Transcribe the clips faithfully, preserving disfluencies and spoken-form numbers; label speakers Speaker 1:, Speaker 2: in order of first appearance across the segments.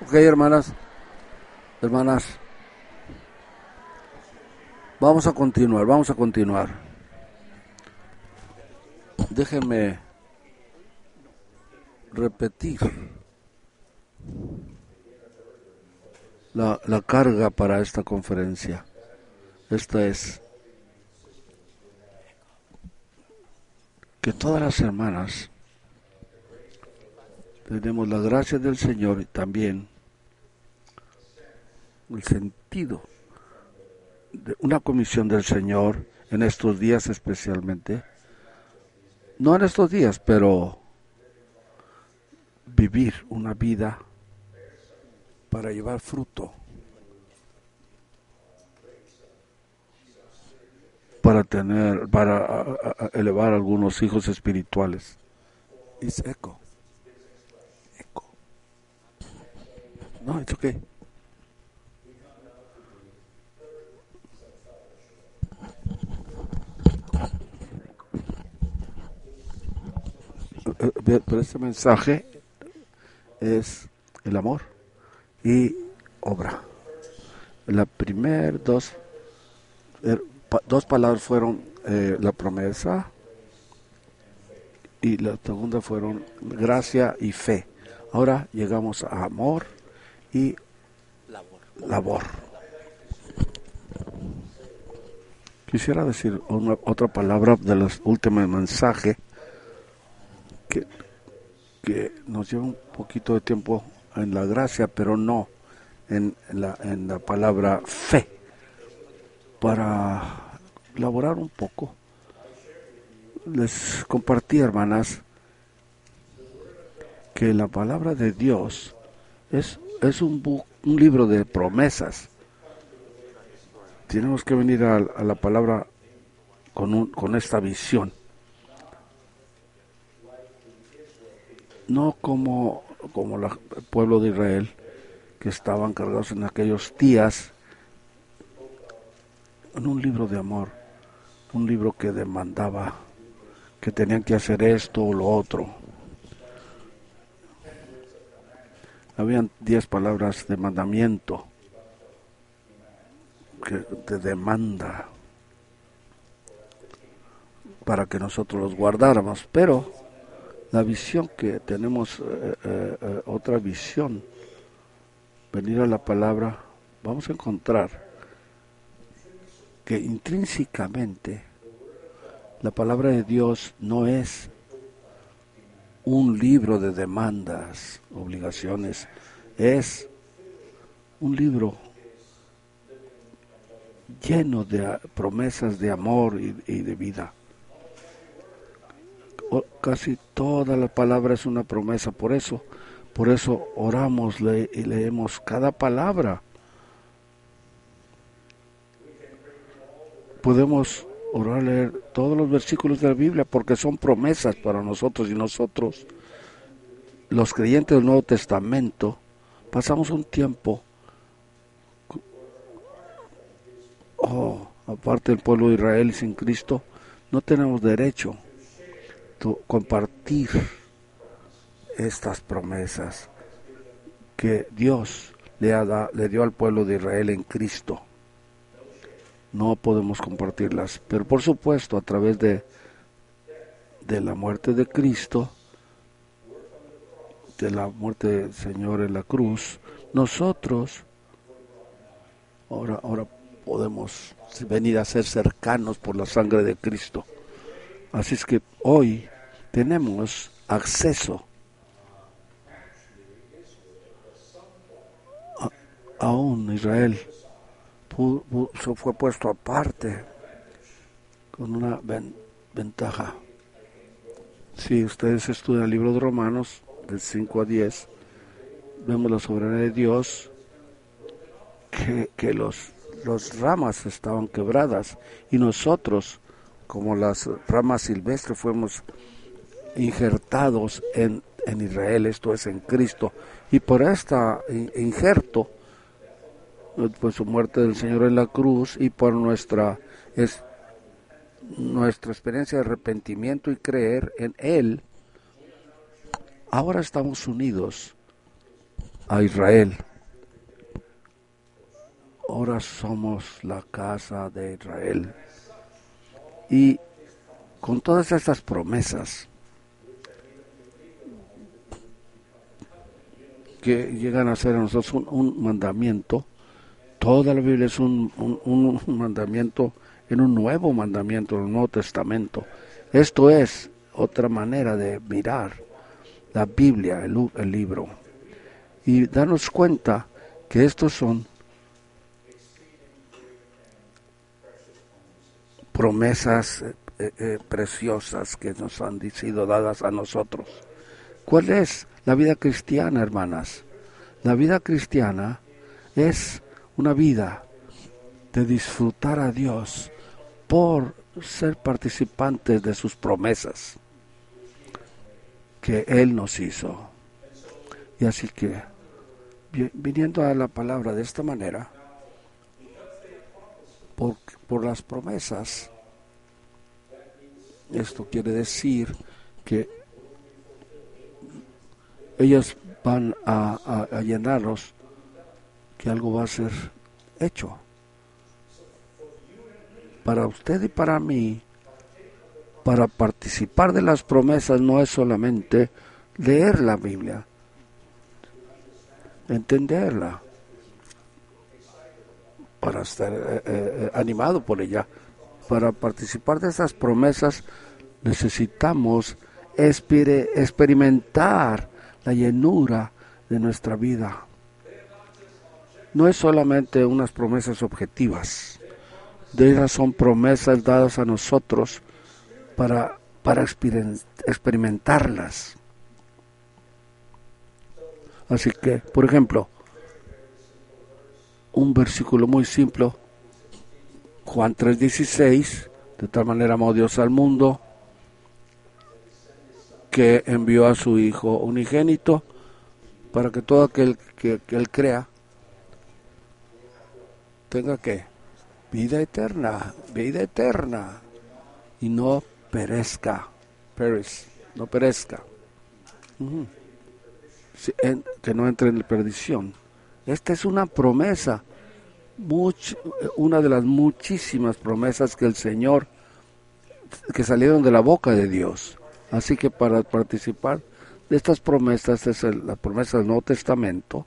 Speaker 1: Ok, hermanas, hermanas, vamos a continuar, vamos a continuar. Déjenme repetir la, la carga para esta conferencia. Esta es que todas las hermanas tenemos la gracia del Señor y también el sentido de una comisión del Señor en estos días especialmente. No en estos días, pero vivir una vida para llevar fruto, para tener, para a, a, elevar algunos hijos espirituales. It's echo. Echo. No, it's okay. Pero este mensaje es el amor y obra. La primera dos, er, pa, dos palabras fueron eh, la promesa y la segunda fueron gracia y fe. Ahora llegamos a amor y labor. labor. Quisiera decir una, otra palabra de los últimos mensajes que, que nos lleva un poquito de tiempo en la gracia, pero no en, en, la, en la palabra fe, para elaborar un poco. Les compartí, hermanas, que la palabra de Dios es, es un, bu- un libro de promesas. Tenemos que venir a, a la palabra con, un, con esta visión. No como, como la, el pueblo de Israel, que estaban cargados en aquellos días en un libro de amor, un libro que demandaba que tenían que hacer esto o lo otro. Habían diez palabras de mandamiento, que, de demanda, para que nosotros los guardáramos, pero la visión que tenemos, eh, eh, eh, otra visión, venir a la palabra, vamos a encontrar que intrínsecamente la palabra de Dios no es un libro de demandas, obligaciones, es un libro lleno de promesas de amor y, y de vida. O, casi toda la palabra es una promesa, por eso, por eso oramos le, y leemos cada palabra. Podemos orar, leer todos los versículos de la Biblia porque son promesas para nosotros, y nosotros, los creyentes del Nuevo Testamento, pasamos un tiempo, oh, aparte del pueblo de Israel y sin Cristo, no tenemos derecho a compartir estas promesas que Dios le, ha da, le dio al pueblo de Israel en Cristo. No podemos compartirlas, pero por supuesto a través de, de la muerte de Cristo, de la muerte del Señor en la cruz, nosotros ahora, ahora podemos venir a ser cercanos por la sangre de Cristo. Así es que hoy tenemos acceso a, a un Israel. Eso fue puesto aparte con una ven, ventaja. Si ustedes estudian el libro de Romanos, del cinco a diez, vemos la soberanía de Dios, que, que los, los ramas estaban quebradas y nosotros, como las ramas silvestres, fuimos injertados en, en Israel, esto es en Cristo, y por este injerto, por su muerte del Señor en la cruz y por nuestra, es, nuestra experiencia de arrepentimiento y creer en Él, ahora estamos unidos a Israel. Ahora somos la casa de Israel. Y con todas estas promesas que llegan a ser a nosotros un, un mandamiento, toda la Biblia es un, un, un mandamiento en un nuevo mandamiento, en el Nuevo Testamento. Esto es otra manera de mirar la Biblia, el, el libro, y darnos cuenta que estos son promesas eh, eh, preciosas que nos han sido dadas a nosotros. ¿Cuál es la vida cristiana, hermanas? La vida cristiana es una vida de disfrutar a Dios por ser participantes de sus promesas que Él nos hizo. Y así que, viniendo a la palabra de esta manera, por, por las promesas, esto quiere decir que ellas van a, a, a llenarnos, que algo va a ser hecho. Para usted y para mí, para participar de las promesas no es solamente leer la Biblia, entenderla, para estar eh, eh, animado por ella. Para participar de esas promesas necesitamos exper- experimentar la llenura de nuestra vida. No es solamente unas promesas objetivas, de esas son promesas dadas a nosotros para, para exper- experimentarlas. Así que, por ejemplo, un versículo muy simple, Juan tres dieciséis, de tal manera amó Dios al mundo que envió a su Hijo unigénito para que todo aquel que, que Él crea tenga que vida eterna, vida eterna, y no perezca, perish, no perezca, uh-huh. Sí, en, que no entre en perdición. Esta es una promesa, much, una de las muchísimas promesas que el Señor, que salieron de la boca de Dios. Así que para participar de estas promesas, es el, la promesa del Nuevo Testamento,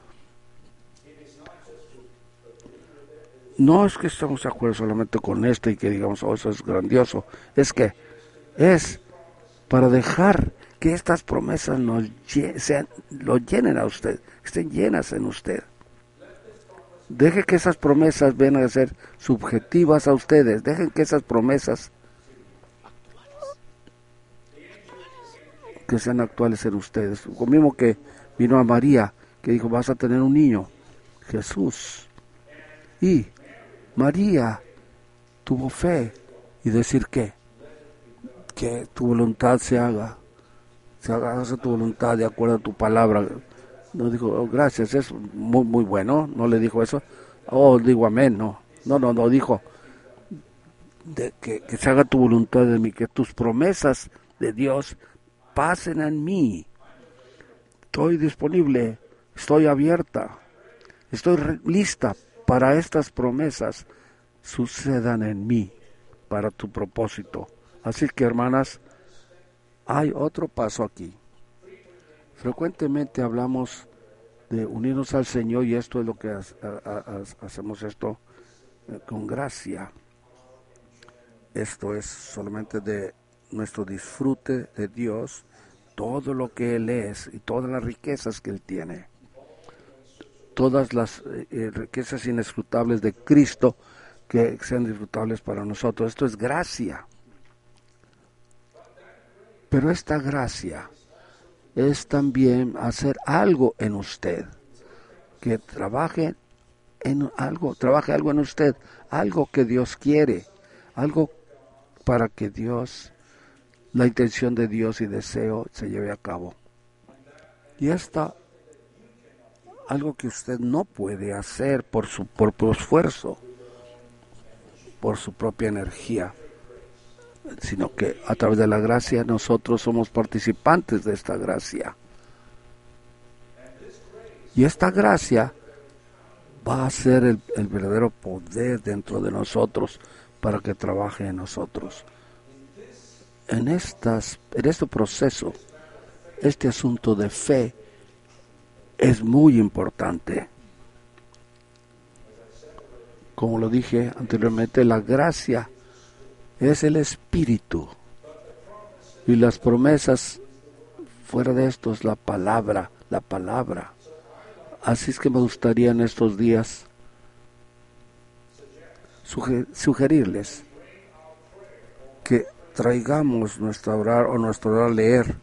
Speaker 1: no es que estemos de acuerdo solamente con esto y que digamos, oh, eso es grandioso, es que es para dejar que estas promesas nos sean, lo llenen a usted, estén llenas en usted. Deje que esas promesas vengan a ser subjetivas a ustedes, dejen que esas promesas que sean actuales en ustedes. Lo mismo que vino a María, que dijo, vas a tener un niño, Jesús. Y María tuvo fe y decir que que tu voluntad se haga, se haga tu voluntad de acuerdo a tu palabra. No dijo, oh, gracias, es muy muy bueno, no le dijo eso, oh, digo amén, no, no, no, no, dijo de que, que se haga tu voluntad en mí, que tus promesas de Dios pasen en mí. Estoy disponible, estoy abierta, estoy re- lista para estas promesas sucedan en mí, para tu propósito. Así que, hermanas, hay otro paso aquí. Frecuentemente hablamos de unirnos al Señor y esto es lo que ha, ha, ha, hacemos esto eh, con gracia. Esto es solamente de nuestro disfrute de Dios, todo lo que Él es y todas las riquezas que Él tiene. Todas las eh, riquezas inescrutables de Cristo que sean disfrutables para nosotros. Esto es gracia. Pero esta gracia es también hacer algo en usted, que trabaje en algo, trabaje algo en usted, algo que Dios quiere, algo para que Dios, la intención de Dios y deseo se lleve a cabo. Y esta, algo que usted no puede hacer por su propio esfuerzo, por su propia energía, sino que a través de la gracia nosotros somos participantes de esta gracia. Y esta gracia va a ser el, el verdadero poder dentro de nosotros para que trabaje en nosotros. En, estas, en este proceso, este asunto de fe es muy importante. Como lo dije anteriormente, la gracia es el Espíritu. Y las promesas, fuera de esto, es la palabra, la palabra. Así es que me gustaría en estos días suger- sugerirles que traigamos nuestra orar o nuestro orar leer.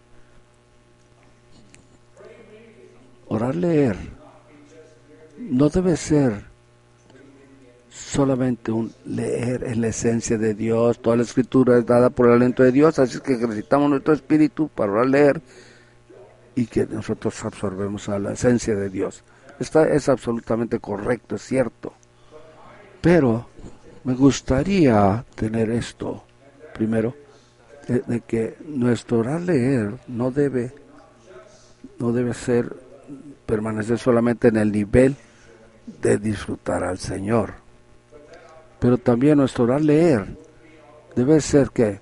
Speaker 1: Orar leer no debe ser solamente un leer en la esencia de Dios. Toda la escritura es dada por el aliento de Dios, así es que ejercitamos nuestro espíritu para orar leer y que nosotros absorbemos a la esencia de Dios. Esto es absolutamente correcto, es cierto. Pero me gustaría tener esto, primero, de, de que nuestro orar leer no debe, no debe ser, permanecer solamente en el nivel de disfrutar al Señor. Pero también nuestro orar leer debe ser que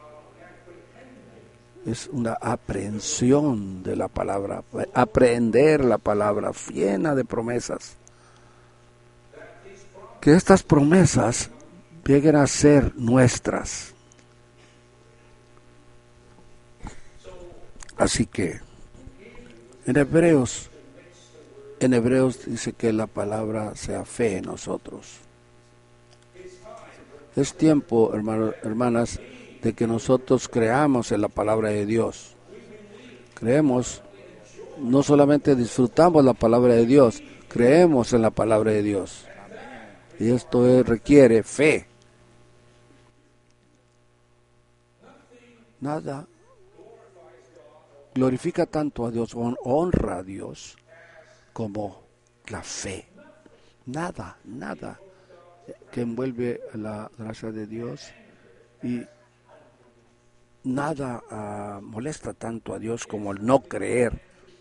Speaker 1: es una aprehensión de la palabra, aprender la palabra llena de promesas. Que estas promesas lleguen a ser nuestras. Así que en Hebreos, en Hebreos dice que la palabra sea fe en nosotros. Es tiempo, hermanos, hermanas, de que nosotros creamos en la palabra de Dios. Creemos, no solamente disfrutamos la palabra de Dios, creemos en la palabra de Dios. Y esto es, requiere fe. Nada glorifica tanto a Dios, honra a Dios, como la fe. Nada, nada que envuelve la gracia de Dios y nada uh, molesta tanto a Dios como el no creer.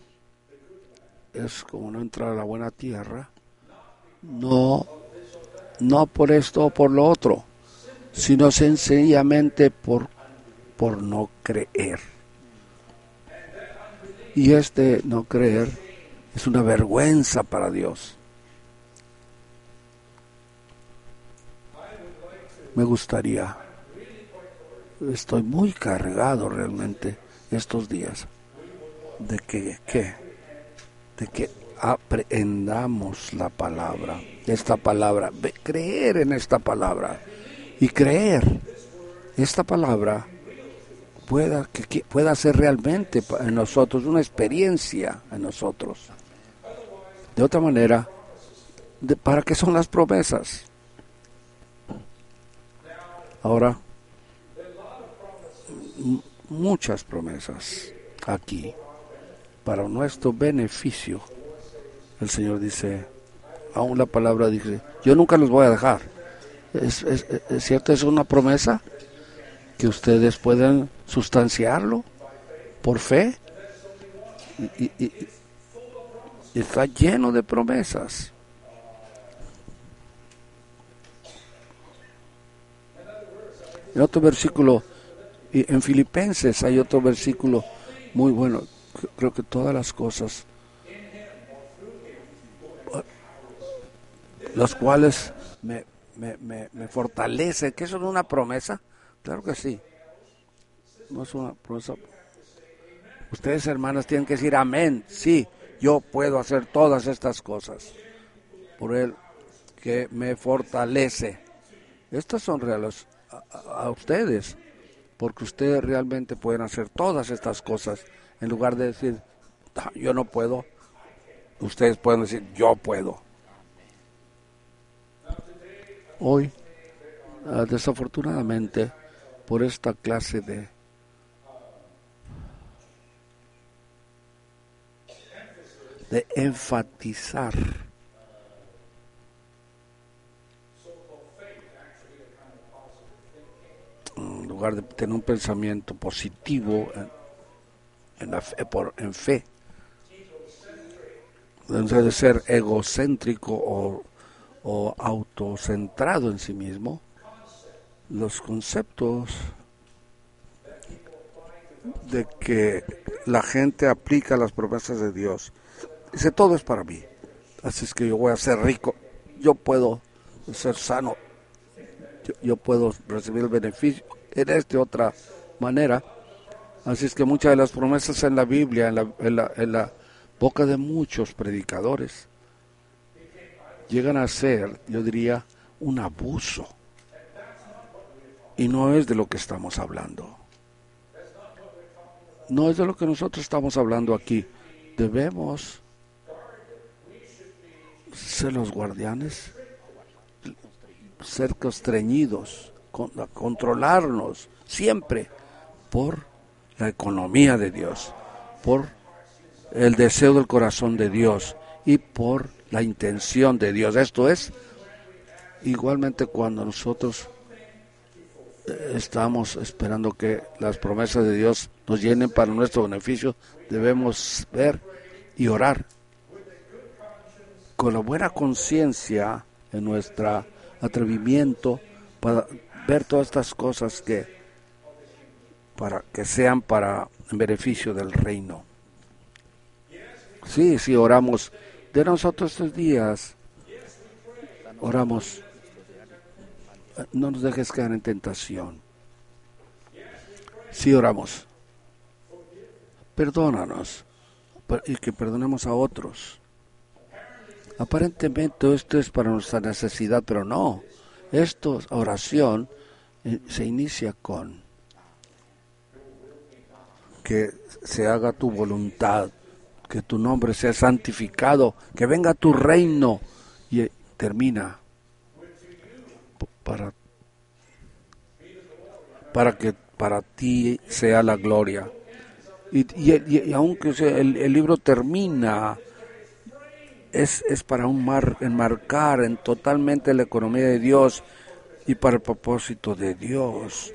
Speaker 1: Es como no entrar a la buena tierra, no, no por esto o por lo otro, sino sencillamente por, por no creer. Y este no creer es una vergüenza para Dios. Me gustaría, estoy muy cargado realmente estos días de que, que, de que aprendamos la palabra, esta palabra, creer en esta palabra y creer esta palabra pueda que pueda ser realmente en nosotros una experiencia en nosotros. De otra manera, de, ¿para qué son las promesas? Ahora, m- muchas promesas aquí para nuestro beneficio. El Señor dice, aún la palabra dice, yo nunca los voy a dejar. ¿Es, es, es cierto? ¿Es una promesa que ustedes pueden sustanciarlo por fe? Y, y, y, y está lleno de promesas. En otro versículo, y en Filipenses hay otro versículo muy bueno. Creo que todas las cosas, las cuales me, me, me, me fortalecen, ¿que eso no es una promesa? Claro que sí. No es una promesa. Ustedes, hermanas, tienen que decir amén. Sí, yo puedo hacer todas estas cosas por Él que me fortalece. Estas son reales a, a, a ustedes, porque ustedes realmente pueden hacer todas estas cosas. En lugar de decir, ah, yo no puedo, ustedes pueden decir, yo puedo. Hoy, uh, desafortunadamente, por esta clase de de enfatizar en lugar de tener un pensamiento positivo en, en, la fe, por, en fe, en vez de ser egocéntrico o, o autocentrado en sí mismo, los conceptos de que la gente aplica las promesas de Dios. Dice, todo es para mí. Así es que yo voy a ser rico, yo puedo ser sano, yo, yo puedo recibir el beneficio en esta otra manera. Así es que muchas de las promesas en la Biblia, en la, en la, en la boca de muchos predicadores, llegan a ser, yo diría, un abuso. Y no es de lo que estamos hablando. No es de lo que nosotros estamos hablando aquí. Debemos ser los guardianes, ser constreñidos, con, controlarnos siempre por la economía de Dios, por el deseo del corazón de Dios y por la intención de Dios. Esto es, igualmente cuando nosotros estamos esperando que las promesas de Dios nos llenen para nuestro beneficio, debemos ver y orar con la buena conciencia en nuestro atrevimiento para ver todas estas cosas que para que sean para en beneficio del reino. Sí, sí, oramos de nosotros estos días, oramos, no nos dejes caer en tentación. Sí, oramos, perdónanos y que perdonemos a otros. Aparentemente esto es para nuestra necesidad, pero no. Esta oración eh, se inicia con que se haga tu voluntad, que tu nombre sea santificado, que venga tu reino, y eh, termina para, para que para ti sea la gloria. Y, y, y aunque el, el libro termina, es, es para un mar, enmarcar en totalmente la economía de Dios y para el propósito de Dios.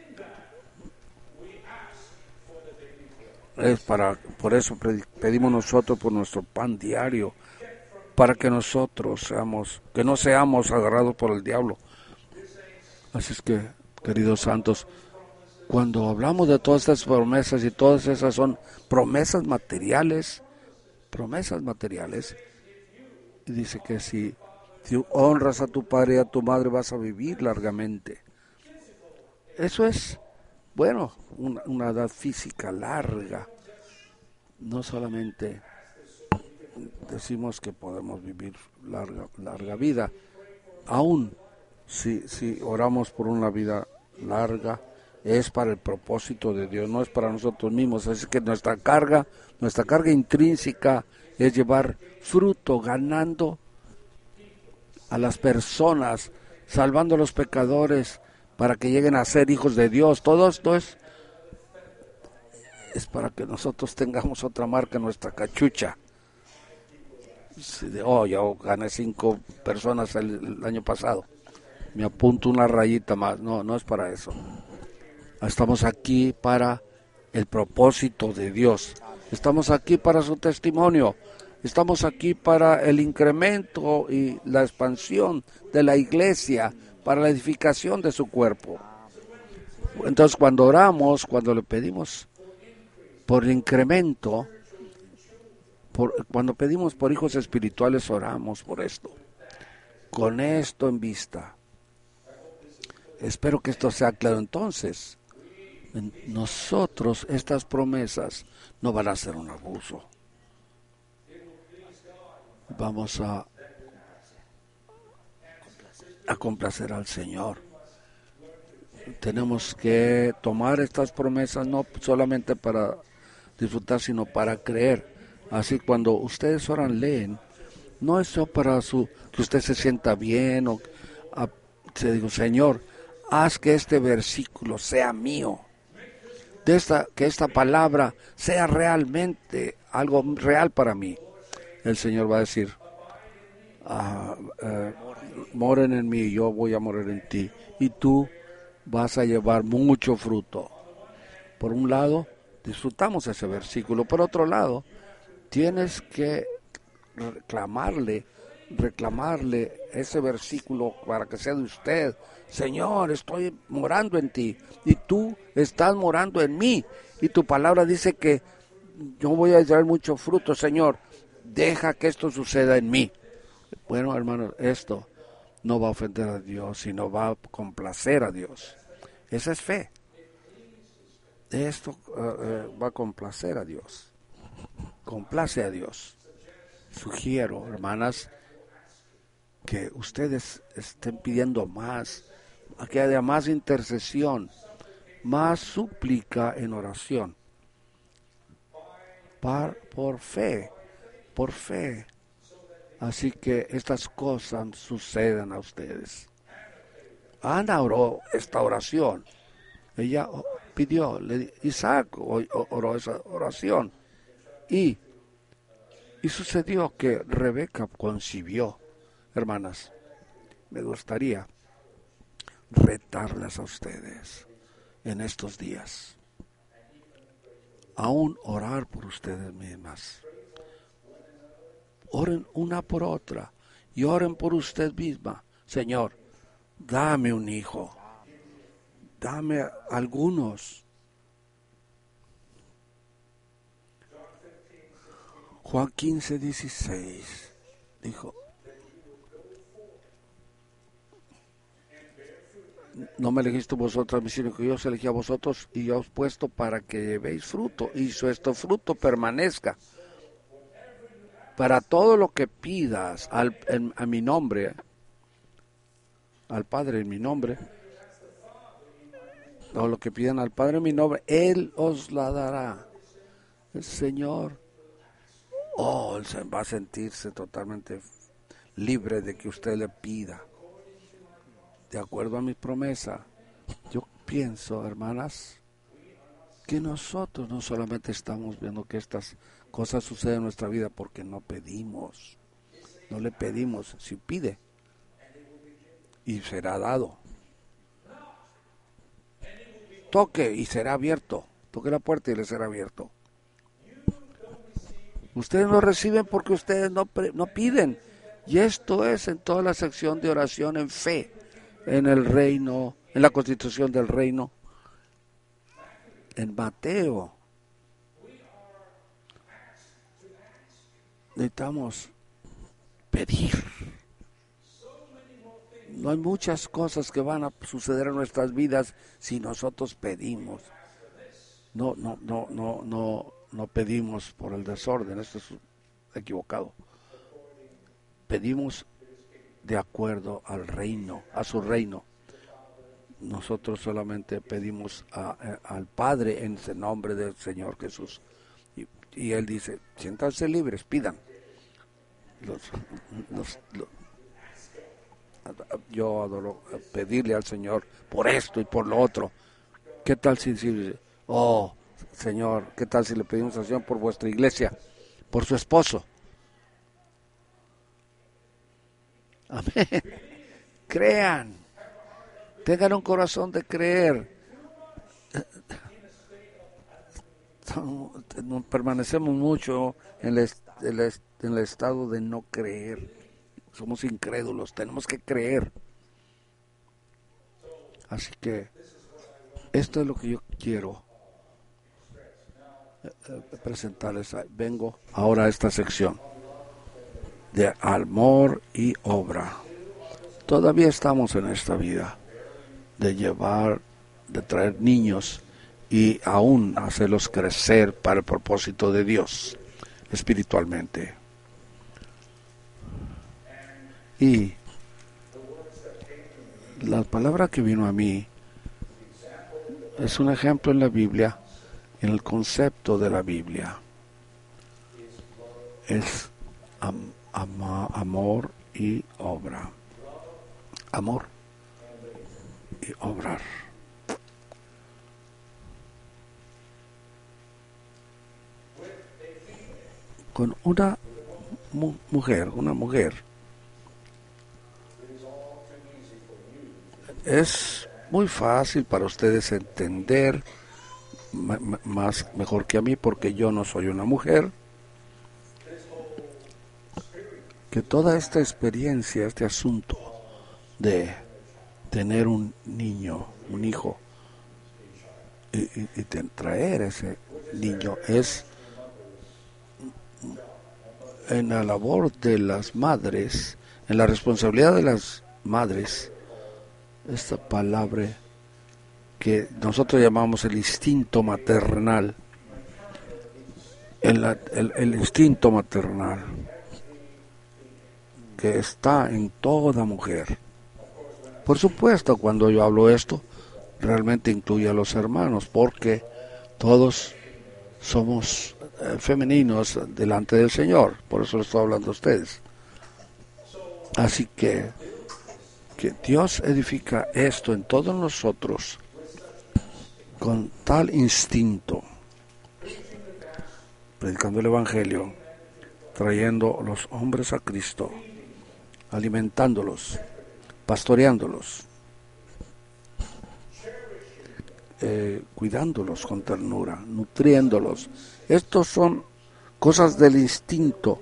Speaker 1: Es para, por eso pedimos nosotros por nuestro pan diario, para que nosotros seamos, que no seamos agarrados por el diablo. Así es que, queridos santos, cuando hablamos de todas estas promesas, y todas esas son promesas materiales, promesas materiales, y dice que si, si honras a tu padre y a tu madre vas a vivir largamente. Eso es, bueno, una, una edad física larga. No solamente decimos que podemos vivir larga, larga vida, aún si, si oramos por una vida larga, es para el propósito de Dios, no es para nosotros mismos. Así que nuestra carga, nuestra carga intrínseca es llevar fruto, ganando a las personas, salvando a los pecadores para que lleguen a ser hijos de Dios. Todo esto es, es para que nosotros tengamos otra marca en nuestra cachucha. Oh, yo gané cinco personas el, el año pasado, me apunto una rayita más. No, no es para eso. Estamos aquí para el propósito de Dios. Estamos aquí para su testimonio. Estamos aquí para el incremento y la expansión de la iglesia, para la edificación de su cuerpo. Entonces, cuando oramos, cuando le pedimos por el incremento, por, cuando pedimos por hijos espirituales, oramos por esto. Con esto en vista. Espero que esto sea claro. Entonces, nosotros, estas promesas no van a ser un abuso. Vamos a, a complacer al Señor. Tenemos que tomar estas promesas no solamente para disfrutar, sino para creer. Así cuando ustedes oran, leen, no es eso para su, que usted se sienta bien o a, se digo, Señor, haz que este versículo sea mío. De esta, que esta palabra sea realmente algo real para mí. El Señor va a decir, ah, eh, moren en mí, yo voy a morir en ti, y tú vas a llevar mucho fruto. Por un lado, disfrutamos ese versículo. Por otro lado, tienes que reclamarle, reclamarle ese versículo para que sea de usted. Señor, estoy morando en ti y tú estás morando en mí, y tu palabra dice que yo voy a traer mucho fruto. Señor, deja que esto suceda en mí. Bueno, hermanos, esto no va a ofender a Dios, sino va a complacer a Dios. Esa es fe. Esto uh, uh, va a complacer a Dios. Complace a Dios. Sugiero, hermanas, que ustedes estén pidiendo más, que haya más intercesión, más súplica en oración. Par, por fe, por fe. Así que estas cosas sucedan a ustedes. Ana oró esta oración. Ella pidió, Isaac oró esa oración. Y, y sucedió que Rebeca concibió. Hermanas, me gustaría retarlas a ustedes en estos días. Aún orar por ustedes mismas. Oren una por otra y oren por usted misma. Señor, dame un hijo. Dame algunos. Juan quince, dieciséis dijo: no me elegiste vosotras, sino que yo os elegí a vosotros y yo os he puesto para que llevéis fruto, y vuestro fruto permanezca. Para todo lo que pidas al, en, a mi nombre, al Padre en mi nombre, todo lo que pidan al Padre en mi nombre, Él os la dará. El Señor, oh, Él va a sentirse totalmente libre de que usted le pida. De acuerdo a mi promesa, yo pienso, hermanas, que nosotros no solamente estamos viendo que estas cosas suceden en nuestra vida porque no pedimos, no le pedimos, si pide, y será dado. Toque y será abierto, toque la puerta y le será abierto. Ustedes no reciben porque ustedes no, no piden, y esto es en toda la sección de oración en fe, en el reino, en la constitución del reino. En Mateo necesitamos pedir. No hay muchas cosas que van a suceder en nuestras vidas si nosotros pedimos. No, no, no, no, no, no pedimos por el desorden, esto es equivocado. Pedimos de acuerdo al reino, a su reino. Nosotros solamente pedimos a, a, al Padre en el nombre del Señor Jesús. Y, y Él dice, siéntanse libres, pidan. Los, los, los, yo adoro pedirle al Señor por esto y por lo otro. ¿Qué tal si, si oh, Señor, qué tal si le pedimos al Señor por vuestra iglesia, por su esposo? Amén. Crean. Tengan un corazón de creer. Permanecemos mucho en el, en el estado de no creer. Somos incrédulos, tenemos que creer. Así que esto es lo que yo quiero presentarles. Vengo ahora a esta sección de amor y obra. Todavía estamos en esta vida de llevar, de traer niños y aún hacerlos crecer para el propósito de Dios espiritualmente. Y la palabra que vino a mí es un ejemplo en la Biblia, en el concepto de la Biblia. Es am, ama, amor y obra. Amor y obrar. Con una mu- mujer, una mujer, es muy fácil para ustedes entender, m- m- más mejor que a mí, porque yo no soy una mujer. que toda esta experiencia, este asunto de tener un niño, un hijo, y, y, y de traer ese niño es en la labor de las madres, en la responsabilidad de las madres, esta palabra que nosotros llamamos el instinto maternal, el, el, el instinto maternal que está en toda mujer. Por supuesto, cuando yo hablo esto, realmente incluye a los hermanos, porque todos somos eh, femeninos delante del Señor, por eso le estoy hablando a ustedes. Así que, que Dios edifica esto en todos nosotros con tal instinto, predicando el Evangelio, trayendo los hombres a Cristo, alimentándolos, pastoreándolos, eh, cuidándolos con ternura, nutriéndolos. Estos son cosas del instinto.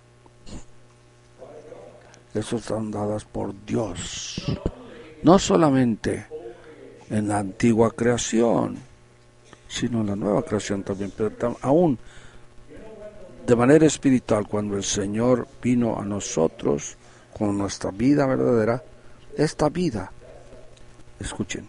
Speaker 1: Esas están dadas por Dios, no solamente en la antigua creación, sino en la nueva creación también, pero tam- aún de manera espiritual, cuando el Señor vino a nosotros con nuestra vida verdadera, esta vida, escuchen,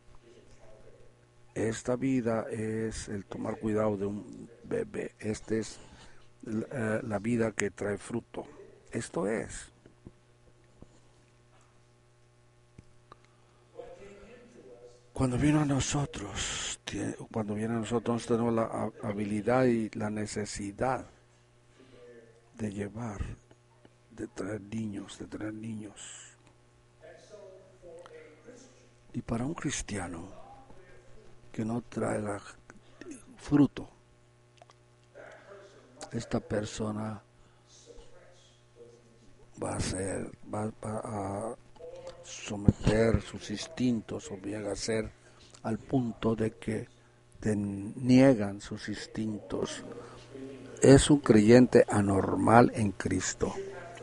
Speaker 1: esta vida es el tomar cuidado de un bebé, esta es la, la vida que trae fruto, esto es. Cuando vino a nosotros, cuando viene a nosotros tenemos la habilidad y la necesidad de llevar, de traer niños, de traer niños. Y para un cristiano que no trae la fruto, esta persona va a ser, va, va a someter sus instintos o llega a ser al punto de que te niegan sus instintos. Es un creyente anormal en Cristo.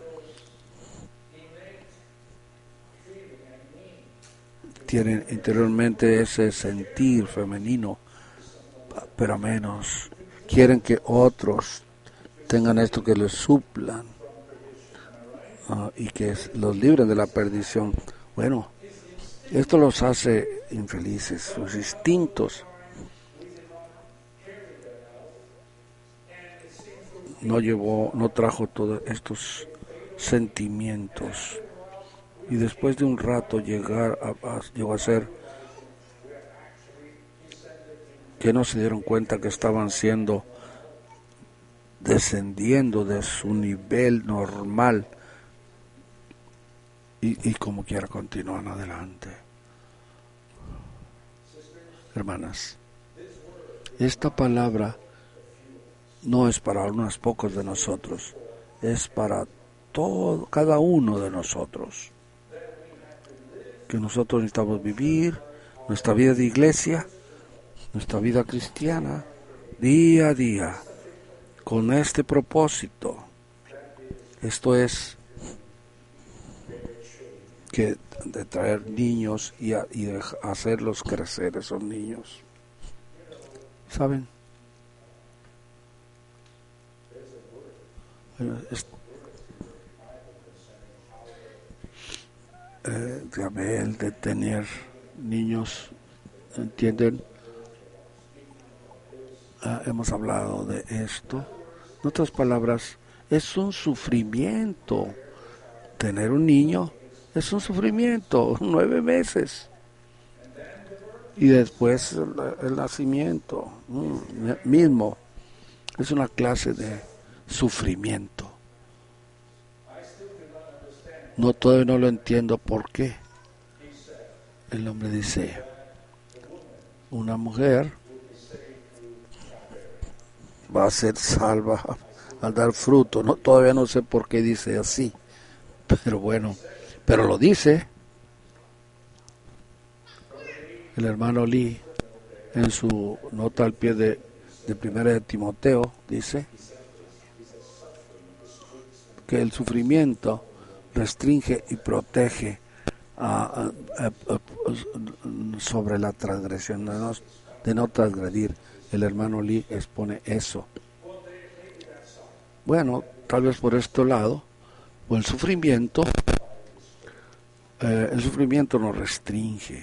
Speaker 1: Tienen interiormente ese sentir femenino, pero menos. Quieren que otros tengan esto, que les suplan uh, y que los libren de la perdición. Bueno, esto los hace infelices, sus instintos no llevó, no trajo todos estos sentimientos, y después de un rato llegar a, a, llegó a ser que no se dieron cuenta que estaban siendo descendiendo de su nivel normal, y, y como quiera continúan adelante. Hermanas, esta palabra no es para unos pocos de nosotros, es para todo, cada uno de nosotros, que nosotros necesitamos vivir nuestra vida de iglesia, nuestra vida cristiana, día a día, con este propósito. Esto es que de traer niños y, a, y de hacerlos crecer esos niños. ¿Saben? Es, eh, el de tener niños, ¿entienden? Ah, hemos hablado de esto. En otras palabras, es un sufrimiento. Tener un niño es un sufrimiento, nueve meses. Y después el, el nacimiento mm, mismo es una clase de sufrimiento. No, todavía no lo entiendo por qué. El hombre dice, una mujer va a ser salva al dar fruto. No, todavía no sé por qué dice así, pero bueno, pero lo dice. El hermano Lee, en su nota al pie de, de Primera de Timoteo, dice, que el sufrimiento restringe y protege a, a, a, a, sobre la transgresión, de no, de no transgredir. El hermano Lee expone eso. Bueno, tal vez por este lado, o el sufrimiento, eh, el sufrimiento nos restringe.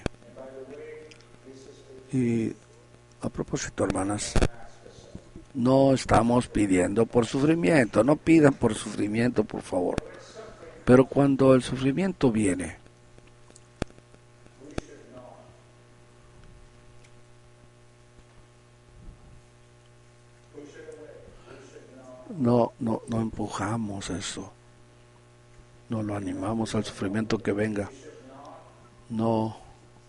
Speaker 1: Y a propósito, hermanas, no estamos pidiendo por sufrimiento, no pidan por sufrimiento, por favor. Pero cuando el sufrimiento viene, no, no, no empujamos eso, no lo animamos al sufrimiento que venga, no,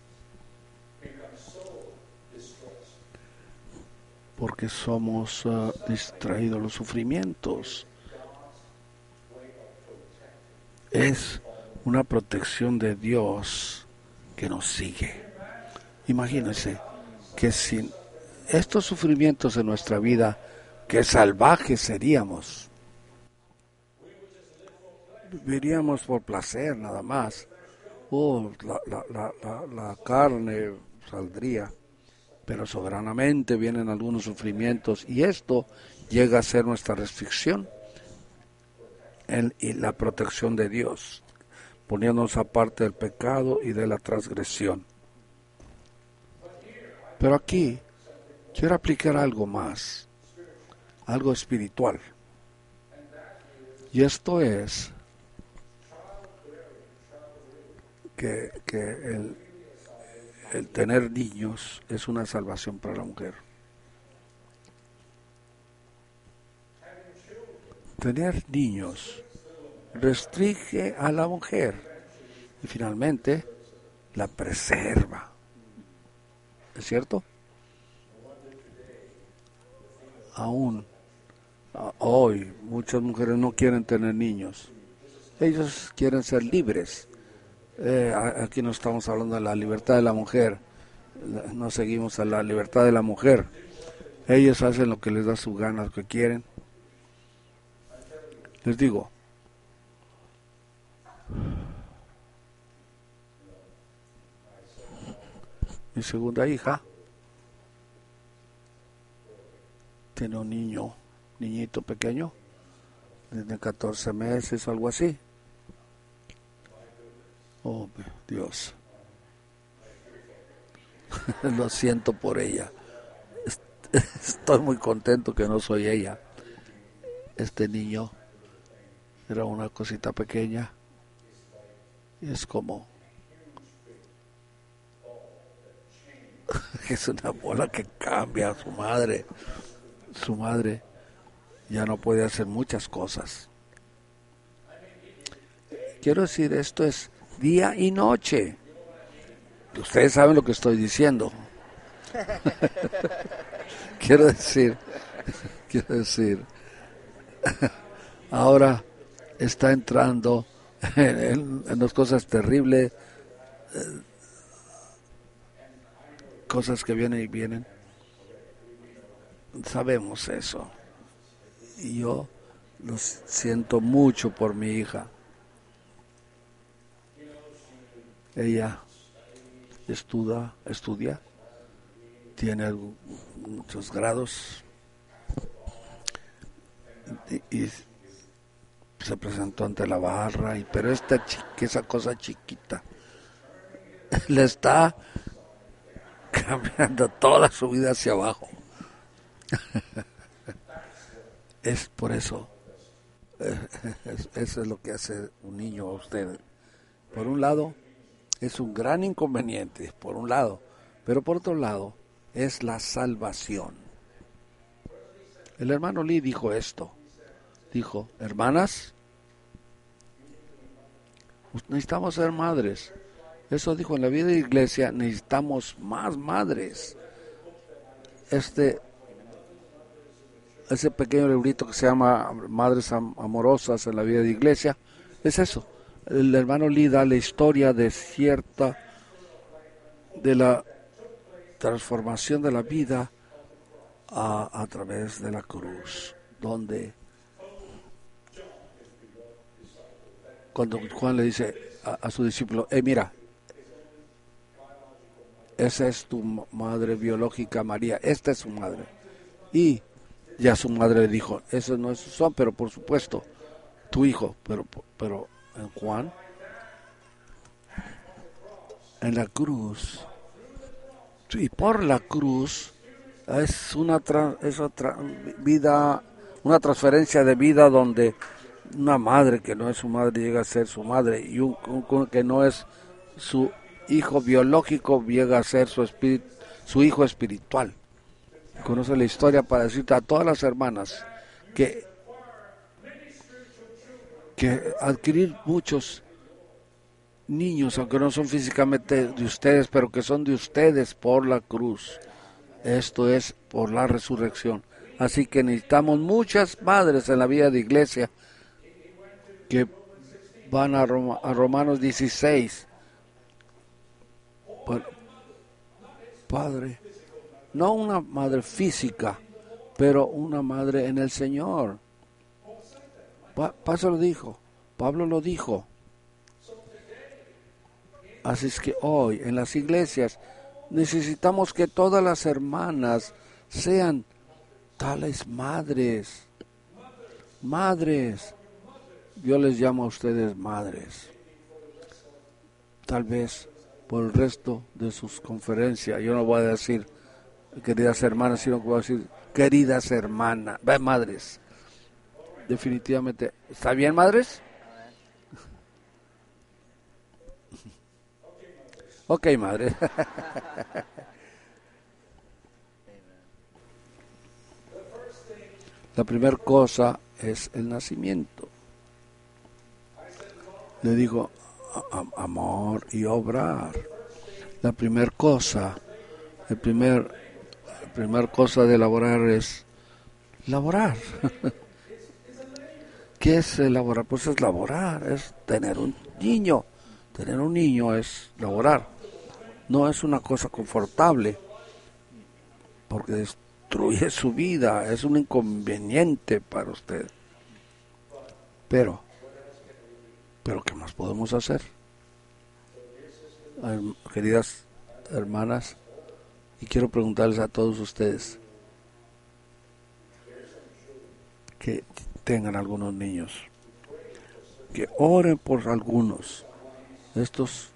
Speaker 1: porque somos uh, distraídos. Los sufrimientos es una protección de Dios que nos sigue. Imagínense que sin estos sufrimientos en nuestra vida, qué salvajes seríamos. Viviríamos por placer nada más. Oh, la, la, la, la, la carne saldría, pero soberanamente vienen algunos sufrimientos y esto llega a ser nuestra restricción en, y la protección de Dios, poniéndonos aparte del pecado y de la transgresión. Pero aquí quiero aplicar algo más, algo espiritual. Y esto es que, que el, el tener niños es una salvación para la mujer. Tener niños restringe a la mujer y finalmente la preserva. ¿Es cierto? Aún hoy muchas mujeres no quieren tener niños. Ellos quieren ser libres. Eh, aquí no estamos hablando de la libertad de la mujer. No seguimos a la libertad de la mujer. Ellos hacen lo que les da su gana, lo que quieren. Les digo, mi segunda hija tiene un niño, niñito pequeño, de catorce meses o algo así. Oh, Dios. Lo siento por ella. Estoy muy contento que no soy ella. Este niño era una cosita pequeña. Y es como... es una bola que cambia a su madre. Su madre ya no puede hacer muchas cosas. Quiero decir, esto es día y noche. Ustedes saben lo que estoy diciendo. quiero decir, quiero decir, ahora está entrando en, en, en las cosas terribles, eh, cosas que vienen y vienen. Sabemos eso. Y yo lo siento mucho por mi hija. Ella estudia, estudia, tiene muchos grados y, y se presentó ante la barra, y, pero esta chica, esa cosa chiquita le está cambiando toda su vida hacia abajo. Es por eso, eso es lo que hace un niño a usted. Por un lado, es un gran inconveniente, por un lado, pero por otro lado, es la salvación. El hermano Lee dijo esto, dijo, hermanas, necesitamos ser madres. Eso dijo, en la vida de la iglesia necesitamos más madres. Este, ese pequeño librito que se llama Madres Amorosas en la vida de la iglesia, es eso. El hermano Lee da la historia de cierta, de la transformación de la vida a, a través de la cruz, donde cuando Juan le dice a, a su discípulo, eh, mira, esa es tu madre biológica, María, esta es su madre. Y ya su madre le dijo, esos no son, pero por supuesto, tu hijo. Pero, pero en Juan, en la cruz, y por la cruz, es una, tra, es otra vida, una transferencia de vida donde una madre que no es su madre llega a ser su madre, y un, un que no es su hijo biológico llega a ser su espíritu, su hijo espiritual. Conoce la historia para decirte a todas las hermanas que, que adquirir muchos niños, aunque no son físicamente de ustedes, pero que son de ustedes por la cruz, esto es por la resurrección. Así que necesitamos muchas madres en la vida de iglesia que van a, Roma, a Romanos dieciséis. Bueno, Padre, no una madre física, pero una madre en el Señor. Pa- Pablo lo dijo, Pablo lo dijo. Así es que hoy en las iglesias necesitamos que todas las hermanas sean tales madres. Madres. Yo les llamo a ustedes madres. Tal vez por el resto de sus conferencias, yo no voy a decir queridas hermanas, sino que voy a decir queridas hermanas, madres. Definitivamente. ¿Está bien, madres? Ok, madre. La primera cosa es el nacimiento. Le digo, amor y obrar. La primera cosa, el primer, la primera cosa de laborar es laborar. ¿Qué es laborar? Pues es laborar, es tener un niño. Tener un niño es laborar. No es una cosa confortable, porque destruye su vida, es un inconveniente para usted. Pero, pero ¿qué más podemos hacer? Queridas hermanas, y quiero preguntarles a todos ustedes que tengan algunos niños, que oren por algunos, estos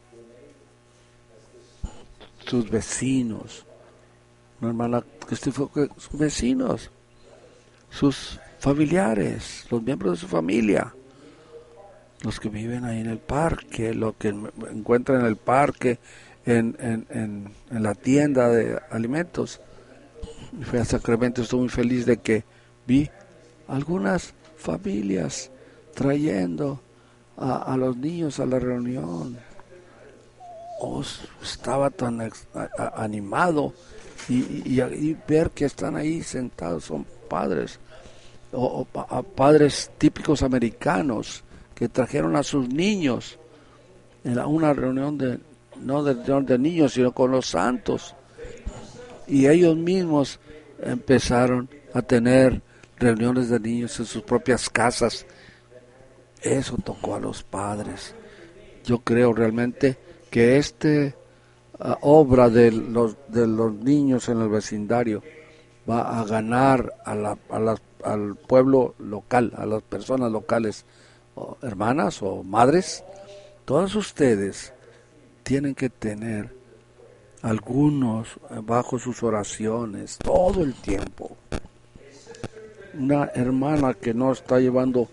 Speaker 1: sus vecinos, una hermana que esté sus vecinos, sus familiares, los miembros de su familia, los que viven ahí en el parque, los que encuentran en el parque, en, en, en, en la tienda de alimentos. Y fui a Sacramento, estoy muy feliz de que vi algunas familias trayendo a, a los niños a la reunión. Oh, estaba tan ex, a, a, animado y, y, y ver que están ahí sentados, son padres o, o a padres típicos americanos que trajeron a sus niños en una reunión de no de, de niños sino con los santos, y ellos mismos empezaron a tener reuniones de niños en sus propias casas. Eso tocó a los padres. Yo creo realmente que esta uh, obra de los de los niños en el vecindario va a ganar a la, a la, al pueblo local, a las personas locales, o hermanas o madres. Todas ustedes tienen que tener algunos bajo sus oraciones todo el tiempo. Una hermana que no está llevando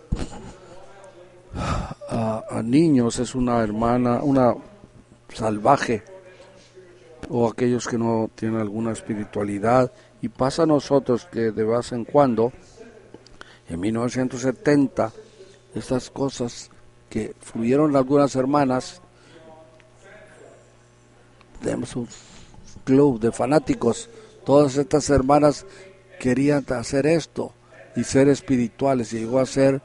Speaker 1: a, a niños es una hermana, una salvaje, o aquellos que no tienen alguna espiritualidad. Y pasa a nosotros que de vez en cuando, en mil novecientos setenta, estas cosas que fluyeron algunas hermanas, tenemos un club de fanáticos, todas estas hermanas querían hacer esto y ser espirituales, y llegó a ser,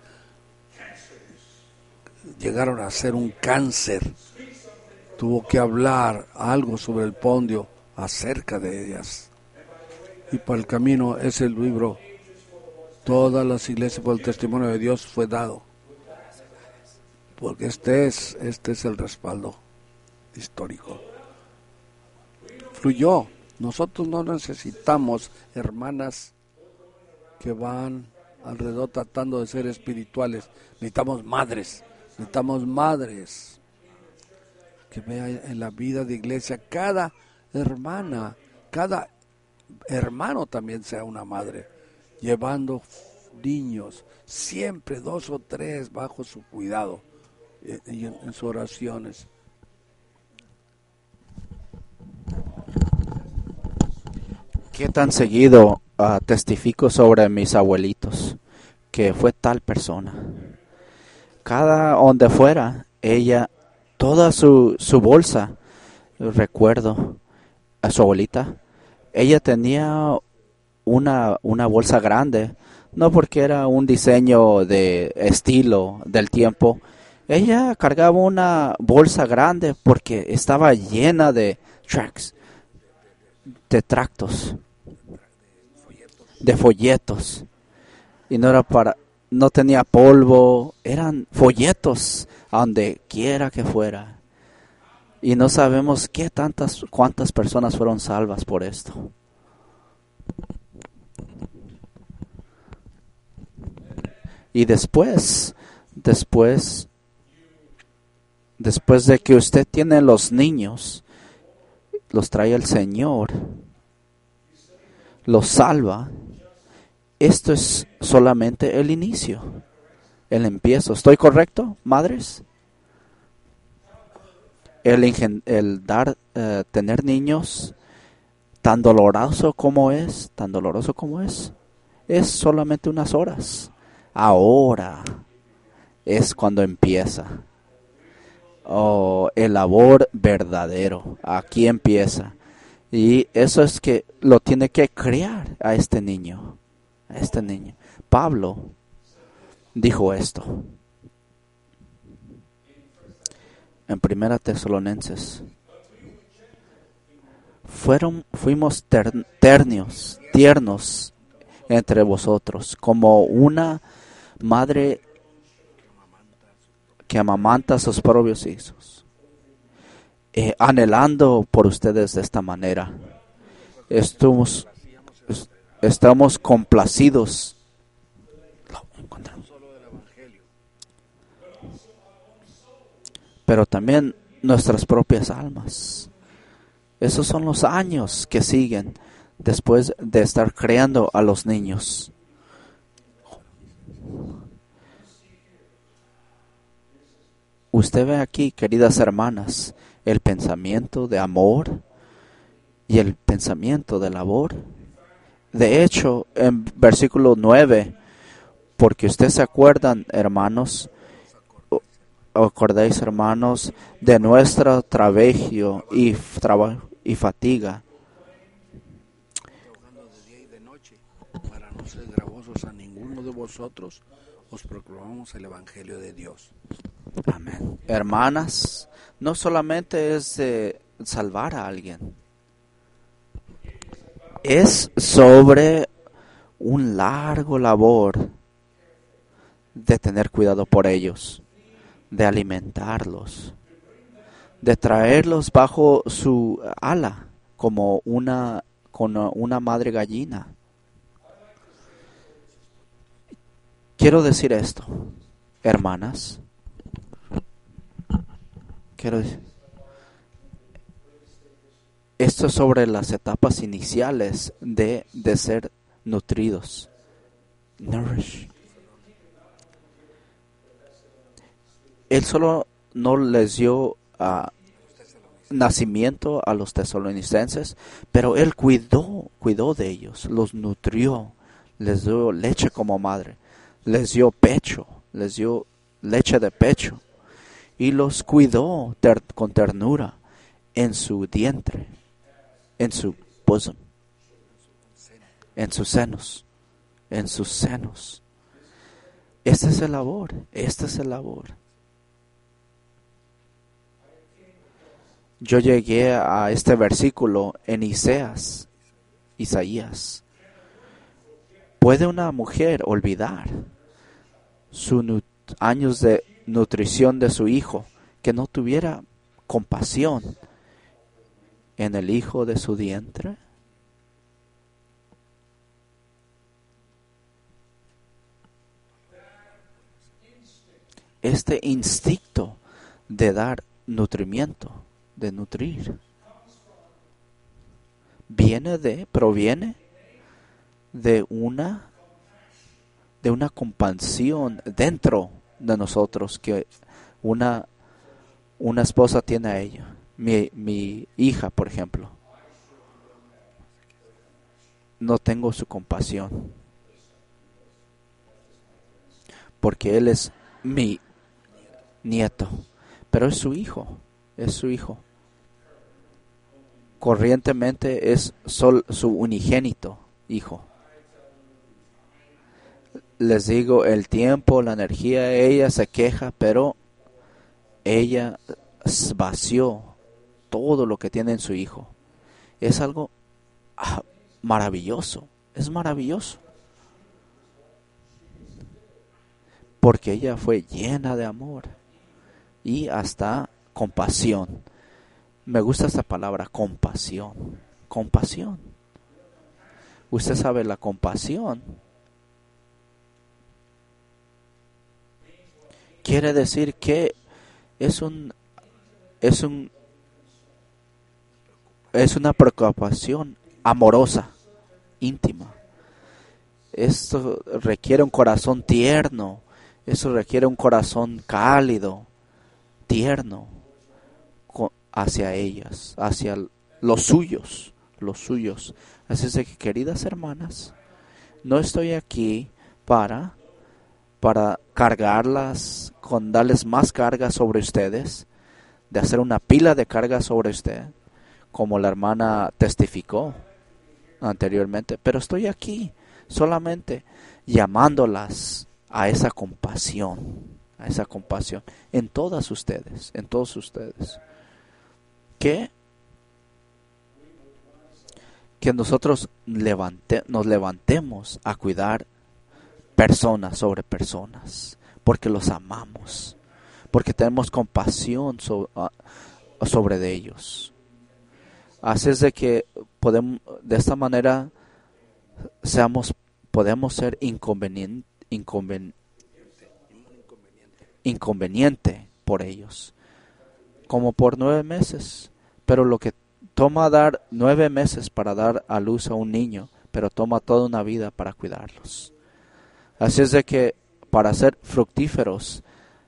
Speaker 1: llegaron a ser un cáncer. Tuvo que hablar algo sobre el pondio acerca de ellas. Y para el camino es el libro, todas las iglesias por el testimonio de Dios fue dado. porque este es, este es el respaldo histórico. Fluyó. Nosotros no necesitamos hermanas que van alrededor tratando de ser espirituales. Necesitamos madres, necesitamos madres que vean en la vida de iglesia cada hermana, cada hermano también sea una madre, llevando niños, siempre dos o tres bajo su cuidado y en, en sus oraciones.
Speaker 2: ¿Qué tan seguido uh, testifico sobre mis abuelitos? Que fue tal persona. Cada donde fuera, ella, toda su, su bolsa, recuerdo a su abuelita, ella tenía una, una bolsa grande, no porque era un diseño de estilo del tiempo. Ella cargaba una bolsa grande porque estaba llena de tracts, de tractos, de folletos, y no era para, no tenía polvo, eran folletos a donde quiera que fuera, y no sabemos qué tantas, cuántas personas fueron salvas por esto. Y después, después, después de que usted tiene los niños, los trae el Señor, los salva. Esto es solamente el inicio, el empiezo. ¿Estoy correcto, madres? El, ingen- el dar, uh, tener niños, tan doloroso como es, tan doloroso como es, es solamente unas horas. Ahora es cuando empieza. Oh, el labor verdadero, aquí empieza. Y eso es que lo tiene que criar a este niño. A este niño. Pablo dijo esto en Primera Tesalonicenses. Fueron, fuimos ter, ternios, tiernos entre vosotros, como una madre que amamanta a sus propios hijos, eh, anhelando por ustedes de esta manera. Estamos, estamos complacidos. Pero también nuestras propias almas. Esos son los años que siguen después de estar creando a los niños. Usted ve aquí, queridas hermanas, el pensamiento de amor y el pensamiento de labor. De hecho, en versículo nueve, porque ustedes se acuerdan, hermanos, acordáis, hermanos, de nuestro trabajo y, traba, y fatiga.
Speaker 1: De día y de noche, para no ser gravosos a ninguno de vosotros, os proclamamos el Evangelio de Dios.
Speaker 2: Amén. Hermanas, no solamente es de salvar a alguien, es sobre un largo labor de tener cuidado por ellos, de alimentarlos, de traerlos bajo su ala como una, como una madre gallina. Quiero decir esto, hermanas. Quiero decir, esto es sobre las etapas iniciales de, de ser nutridos. Nourish. Él solo no les dio uh, nacimiento a los tesalonicenses, pero él cuidó, cuidó de ellos, los nutrió, les dio leche como madre, les dio pecho, les dio leche de pecho y los cuidó ter- con ternura en su vientre, en su bosom, en sus senos, en sus senos. Este es el labor, este es el labor. Yo llegué a este versículo en Isaías, Isaías. ¿Puede una mujer olvidar sus nut- años de nutrición de su hijo, que no tuviera compasión en el hijo de su vientre? Este instinto de dar nutrimiento, de nutrir, viene de, proviene de una, de una compasión dentro de nosotros que una, una esposa tiene a ella. Mi, mi hija, por ejemplo, no tengo su compasión, porque él es mi nieto, pero es su hijo, es su hijo. Corrientemente es sol, su unigénito hijo. Les digo, el tiempo, la energía, ella se queja, pero ella vació todo lo que tiene en su hijo. Es algo ah, maravilloso, es maravilloso. Porque ella fue llena de amor y hasta compasión. Me gusta esta palabra, compasión. Compasión. Usted sabe, la compasión quiere decir que es un es un es una preocupación amorosa, íntima. Esto requiere un corazón tierno, eso requiere un corazón cálido, tierno hacia ellas, hacia los suyos, los suyos. Así es de que, queridas hermanas, no estoy aquí para para cargarlas, con darles más carga sobre ustedes, de hacer una pila de carga sobre usted, como la hermana testificó anteriormente, pero estoy aquí solamente llamándolas a esa compasión, a esa compasión en todas ustedes, en todos ustedes, que que nosotros levante, nos levantemos a cuidar personas sobre personas, porque los amamos, porque tenemos compasión sobre, sobre de ellos. Así es de que podemos, de esta manera, seamos, podemos ser inconveniente, inconven, inconveniente por ellos, como por nueve meses. Pero lo que toma dar nueve meses para dar a luz a un niño, pero toma toda una vida para cuidarlos. Así es de que para ser fructíferos,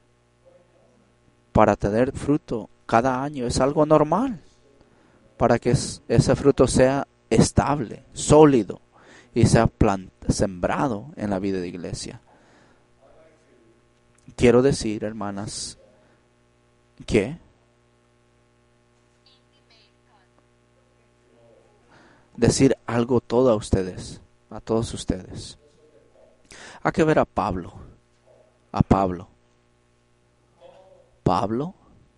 Speaker 2: para tener fruto cada año es algo normal, para que ese fruto sea estable, sólido y sea plant- sembrado en la vida de iglesia. Quiero decir, hermanas, que decir algo todo a ustedes, a todos ustedes. Hay que ver a Pablo, a Pablo. Pablo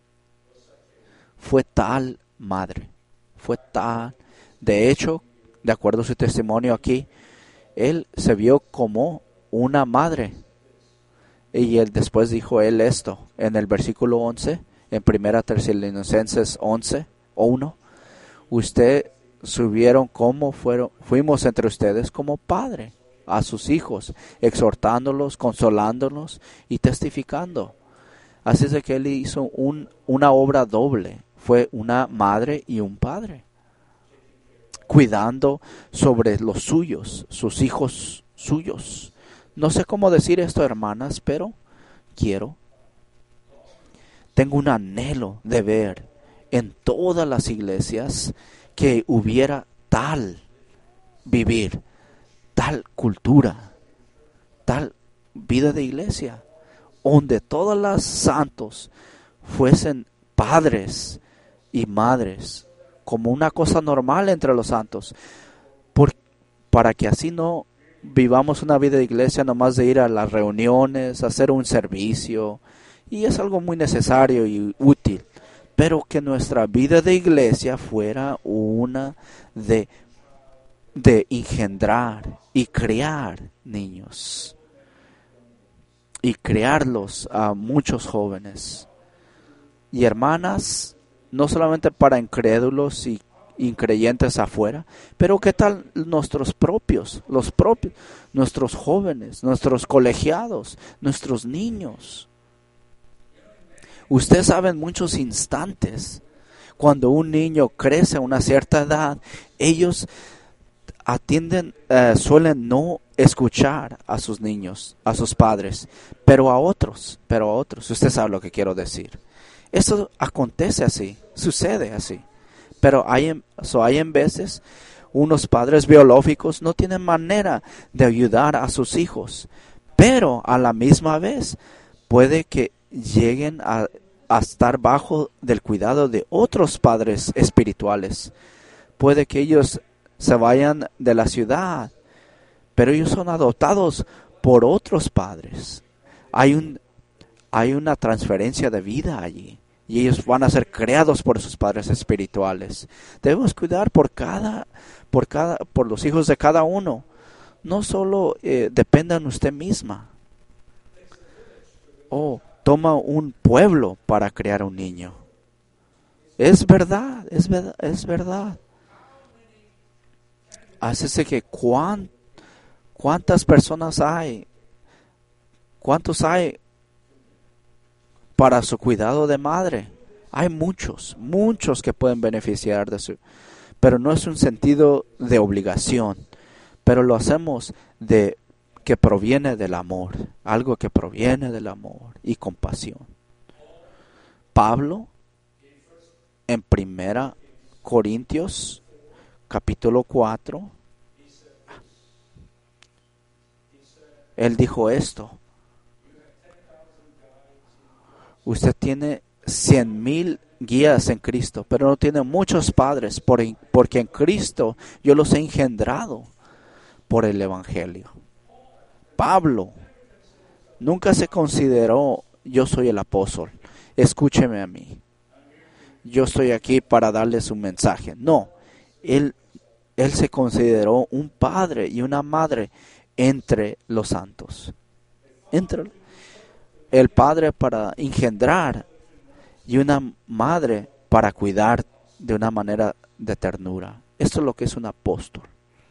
Speaker 2: fue tal madre, fue tal, de hecho, de acuerdo a su testimonio aquí, él se vio como una madre. Y él después dijo él esto, en el versículo once, en primera Tesalonicenses once, uno, usted subieron como fueron, fuimos entre ustedes como padre a sus hijos, exhortándolos, consolándolos y testificando. Así es de que él hizo un, una obra doble, fue una madre y un padre, cuidando sobre los suyos, sus hijos suyos. No sé cómo decir esto, hermanas, pero quiero, tengo un anhelo de ver en todas las iglesias que hubiera tal vivir, tal cultura, tal vida de iglesia, donde todos los santos fuesen padres y madres, como una cosa normal entre los santos, por, para que así no vivamos una vida de iglesia nomás de ir a las reuniones, hacer un servicio, y es algo muy necesario y útil, pero que nuestra vida de iglesia fuera una de, de engendrar y criar niños. y crearlos a muchos jóvenes. Y hermanas, no solamente para incrédulos y increyentes afuera, pero qué tal nuestros propios, los propios, nuestros jóvenes, nuestros colegiados, nuestros niños. Ustedes saben muchos instantes cuando un niño crece a una cierta edad, ellos atienden, eh, suelen no escuchar a sus niños, a sus padres, pero a otros, pero a otros. Usted sabe lo que quiero decir. Eso acontece así, sucede así. Pero hay, en- so hay en veces unos padres biológicos no tienen manera de ayudar a sus hijos, pero a la misma vez puede que lleguen a, a estar bajo del cuidado de otros padres espirituales. Puede que ellos se vayan de la ciudad, pero ellos son adoptados por otros padres. Hay un, hay una transferencia de vida allí. Y ellos van a ser creados por sus padres espirituales. Debemos cuidar por cada, por cada, por los hijos de cada uno. No solo eh, dependa de usted misma. Oh, toma un pueblo para crear un niño. Es verdad, es verdad, es verdad. Así que cuán, cuántas personas hay, cuántos hay para su cuidado de madre. Hay muchos, muchos que pueden beneficiar de su, pero no es un sentido de obligación, pero lo hacemos de que proviene del amor, algo que proviene del amor y compasión. Pablo en Primera Corintios capítulo cuatro, él dijo esto: usted tiene cien mil guías en Cristo, pero no tiene muchos padres, por, porque en Cristo yo los he engendrado por el Evangelio. Pablo nunca se consideró: yo soy el apóstol, escúcheme a mí, yo estoy aquí para darles un mensaje. No, él, él se consideró un padre y una madre entre los santos. Entre el padre para engendrar y una madre para cuidar de una manera de ternura. Esto es lo que es un apóstol.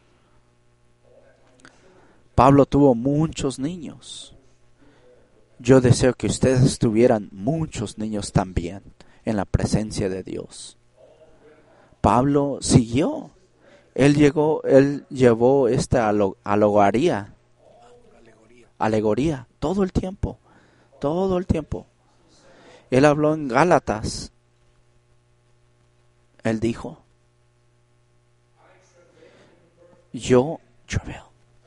Speaker 2: Pablo tuvo muchos niños. Yo deseo que ustedes tuvieran muchos niños también en la presencia de Dios. Pablo siguió. Él llegó, él llevó esta alegoría, alegoría todo el tiempo, todo el tiempo. Él habló en Gálatas. Él dijo: yo, yo veo.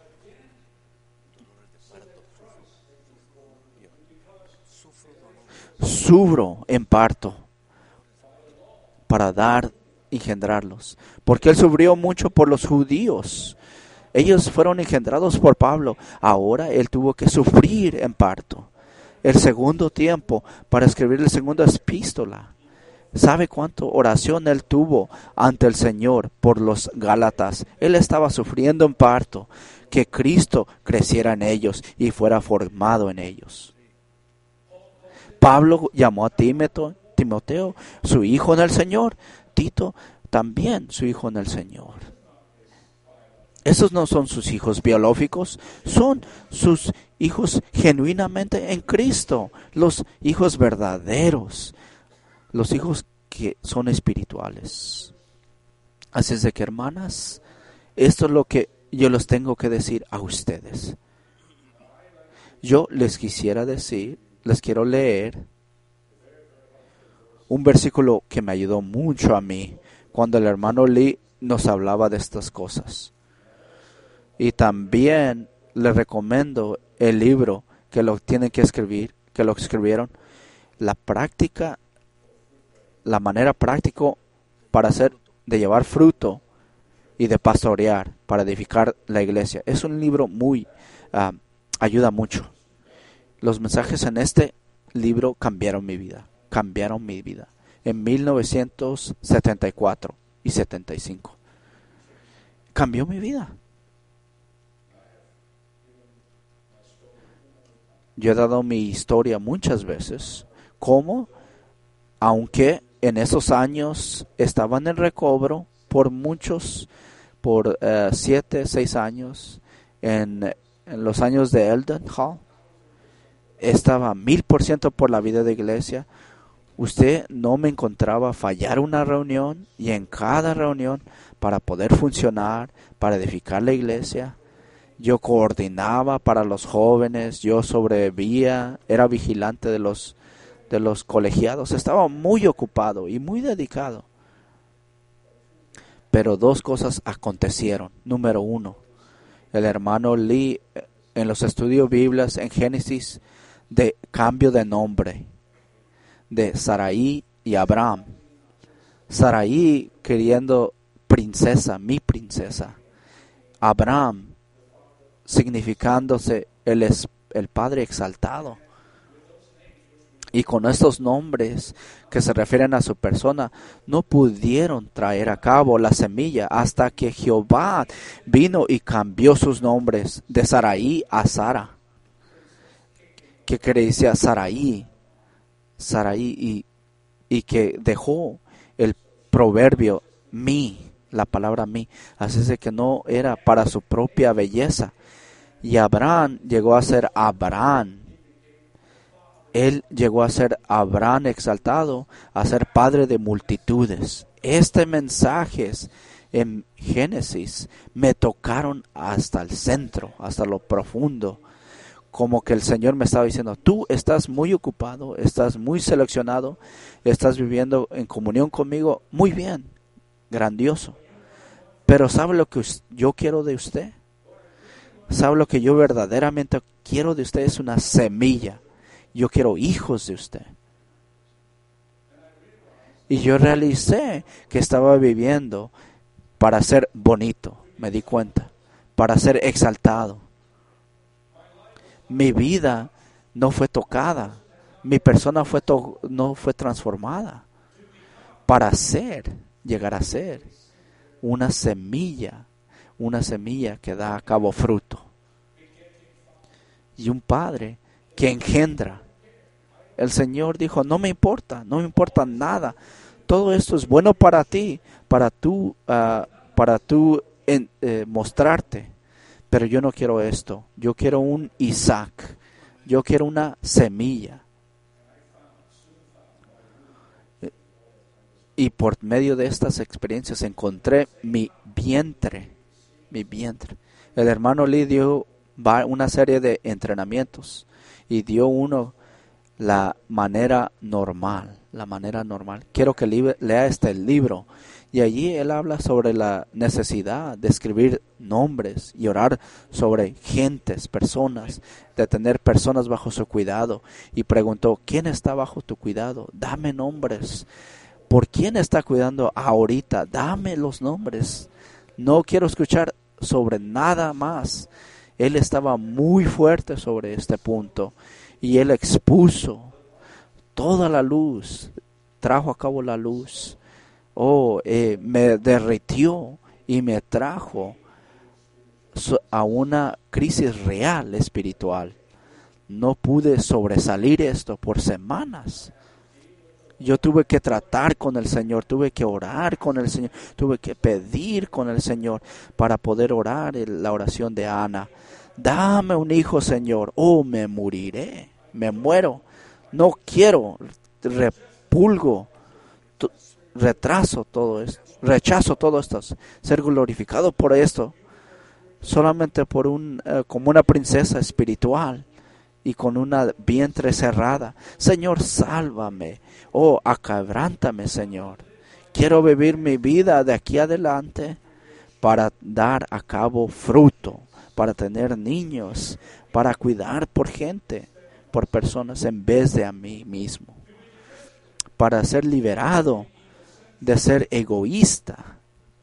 Speaker 2: Sufro en parto para dar, engendrarlos. Porque él sufrió mucho por los judíos. Ellos fueron engendrados por Pablo. Ahora él tuvo que sufrir en parto. El segundo tiempo para escribir la segunda epístola. ¿Sabe cuánto oración él tuvo ante el Señor por los Gálatas? Él estaba sufriendo en parto, que Cristo creciera en ellos y fuera formado en ellos. Pablo llamó a Timoteo, Timoteo, su hijo en el Señor. Tito también, su hijo en el Señor. Esos no son sus hijos biológicos, son sus hijos genuinamente en Cristo, los hijos verdaderos, los hijos que son espirituales. Así es de que, hermanas, esto es lo que yo les tengo que decir a ustedes. Yo les quisiera decir, les quiero leer un versículo que me ayudó mucho a mí cuando el hermano Lee nos hablaba de estas cosas. Y también les recomiendo el libro que lo tienen que escribir, que lo escribieron, la práctica, la manera práctica para hacer, de llevar fruto y de pastorear, para edificar la iglesia. Es un libro muy, uh, ayuda mucho. Los mensajes en este libro cambiaron mi vida, cambiaron mi vida. En mil novecientos setenta y cuatro y setenta y cinco. Cambió mi vida. Yo he dado mi historia muchas veces, como, aunque en esos años estaba en el recobro por muchos, por uh, siete, seis años, en, en los años de Eldon Hall, estaba mil por ciento por la vida de iglesia. Usted no me encontraba fallar una reunión, y en cada reunión, para poder funcionar, para edificar la iglesia, yo coordinaba para los jóvenes, yo sobrevivía, era vigilante de los, de los colegiados, estaba muy ocupado y muy dedicado. Pero dos cosas acontecieron. Número uno, el hermano Lee en los estudios bíblicos en Génesis de cambio de nombre de Sarai y Abraham. Sarai queriendo princesa, mi princesa. Abraham significándose el, es, el Padre exaltado. Y con estos nombres que se refieren a su persona, no pudieron traer a cabo la semilla hasta que Jehová vino y cambió sus nombres de Sarai a Sara. Que decía Sarai, Sarai y, y que dejó el proverbio mi, la palabra mi, así es de que no era para su propia belleza. Y Abraham llegó a ser Abraham. Él llegó a ser Abraham exaltado, a ser padre de multitudes. Este mensaje en Génesis me tocaron hasta el centro, hasta lo profundo. Como que el Señor me estaba diciendo, tú estás muy ocupado, estás muy seleccionado, estás viviendo en comunión conmigo, muy bien, grandioso. Pero ¿sabe lo que yo quiero de usted? ¿Sabe lo que yo verdaderamente quiero de usted? Es una semilla. Yo quiero hijos de usted. Y yo realicé que estaba viviendo para ser bonito, me di cuenta, para ser exaltado. Mi vida no fue tocada, mi persona fue to- no fue transformada para ser, llegar a ser una semilla, una semilla que da a cabo fruto. Y un padre que engendra. El Señor dijo, no me importa, no me importa nada. Todo esto es bueno para ti, para tú, uh, para tú en, eh, mostrarte. Pero yo no quiero esto. Yo quiero un Isaac. Yo quiero una semilla. Y por medio de estas experiencias encontré mi vientre. Mi vientre. El hermano Lee dio una serie de entrenamientos. Y dio uno la manera normal. La manera normal. Quiero que lea este libro. Y allí él habla sobre la necesidad de escribir nombres y orar sobre gentes, personas, de tener personas bajo su cuidado. Y preguntó, ¿quién está bajo tu cuidado? Dame nombres. ¿Por quién está cuidando ahorita? Dame los nombres. No quiero escuchar sobre nada más. Él estaba muy fuerte sobre este punto. Y él expuso toda la luz, trajo a cabo la luz. Oh, eh, me derritió y me trajo a una crisis real espiritual. No pude sobresalir esto por semanas. Yo tuve que tratar con el Señor, tuve que orar con el Señor, tuve que pedir con el Señor para poder orar en la oración de Ana. Dame un hijo, Señor, o me moriré, me muero. No quiero, repulgo, t- retraso todo esto, rechazo todo esto, ser glorificado por esto, solamente por un, uh, como una princesa espiritual. Y con una vientre cerrada. Señor, sálvame. Oh, acabrántame, Señor. Quiero vivir mi vida de aquí adelante para dar a cabo fruto, para tener niños, para cuidar por gente, por personas en vez de a mí mismo. Para ser liberado de ser egoísta.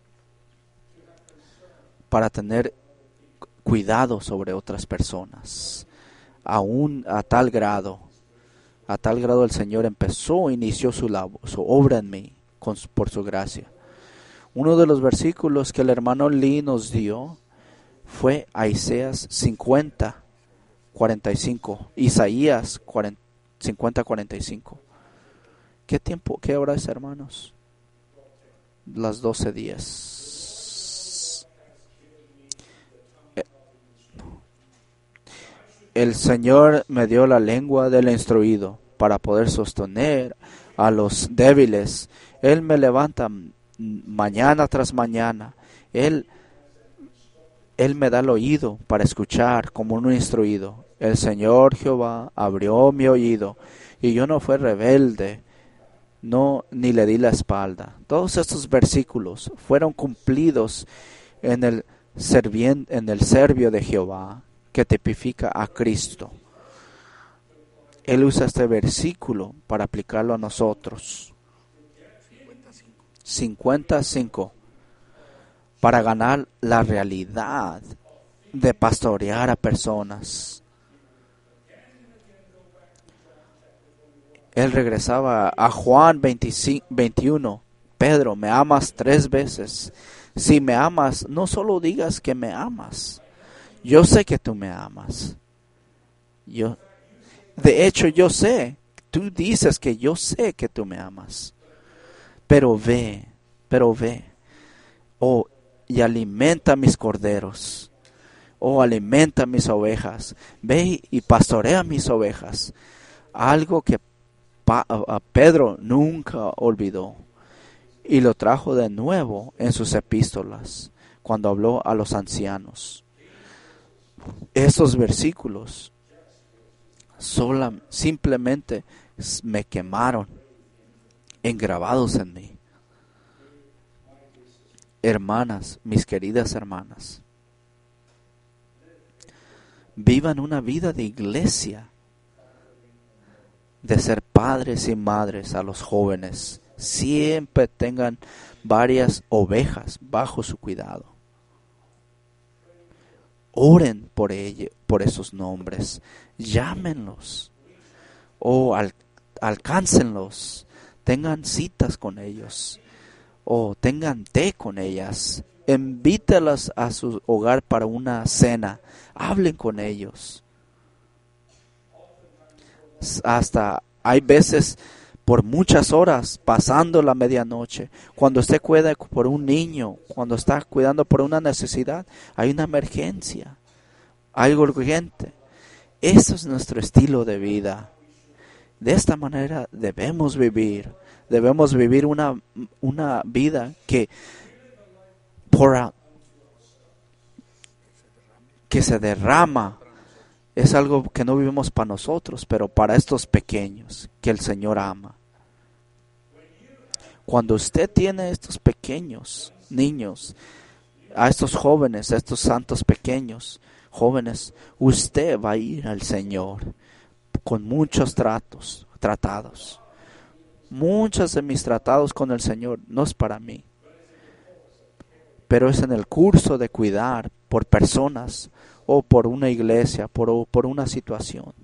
Speaker 2: Para tener cuidado sobre otras personas. Aún a tal grado, a tal grado el Señor empezó, inició su, labor, su obra en mí, con, por su gracia. Uno de los versículos que el hermano Lee nos dio fue Isaías cincuenta, cuarenta y cinco. Isaías cincuenta cuarenta y cinco. ¿Qué tiempo, qué hora es, hermanos? Las doce diez. El Señor me dio la lengua del instruido para poder sostener a los débiles. Él me levanta mañana tras mañana. Él, Él me da el oído para escuchar como un instruido. El Señor Jehová abrió mi oído y yo no fui rebelde, no ni le di la espalda. Todos estos versículos fueron cumplidos en el servien, en el servio de Jehová, que tipifica a Cristo. Él usa este versículo para aplicarlo a nosotros. cincuenta y cinco. Para ganar la realidad de pastorear a personas. Él regresaba a Juan veinticinco, veintiuno. Pedro, me amas tres veces. Si me amas, no solo digas que me amas. Yo sé que tú me amas. Yo, de hecho, yo sé. Tú dices que yo sé que tú me amas. Pero ve, pero ve. Oh, y alimenta mis corderos. Oh, alimenta mis ovejas. Ve y pastorea mis ovejas. Algo que pa- a Pedro nunca olvidó. Y lo trajo de nuevo en sus epístolas, cuando habló a los ancianos. Estos versículos sola, simplemente me quemaron, engravados en mí. Hermanas, mis queridas hermanas, vivan una vida de iglesia, de ser padres y madres a los jóvenes. Siempre tengan varias ovejas bajo su cuidado. Oren por ello, por esos nombres. Llámenlos. O al, alcáncenlos. Tengan citas con ellos. O tengan té con ellas. Invítalas a su hogar para una cena. Hablen con ellos. Hasta hay veces por muchas horas pasando la medianoche. Cuando usted cuida por un niño, cuando está cuidando por una necesidad, hay una emergencia, algo urgente. Eso es nuestro estilo de vida. De esta manera debemos vivir. Debemos vivir una, una vida que, por, que se derrama. Es algo que no vivimos para nosotros, pero para estos pequeños que el Señor ama. Cuando usted tiene estos pequeños niños, a estos jóvenes, a estos santos pequeños jóvenes, usted va a ir al Señor con muchos tratos, tratados. Muchos de mis tratados con el Señor no es para mí, pero es en el curso de cuidar por personas o por una iglesia, por, por una situación.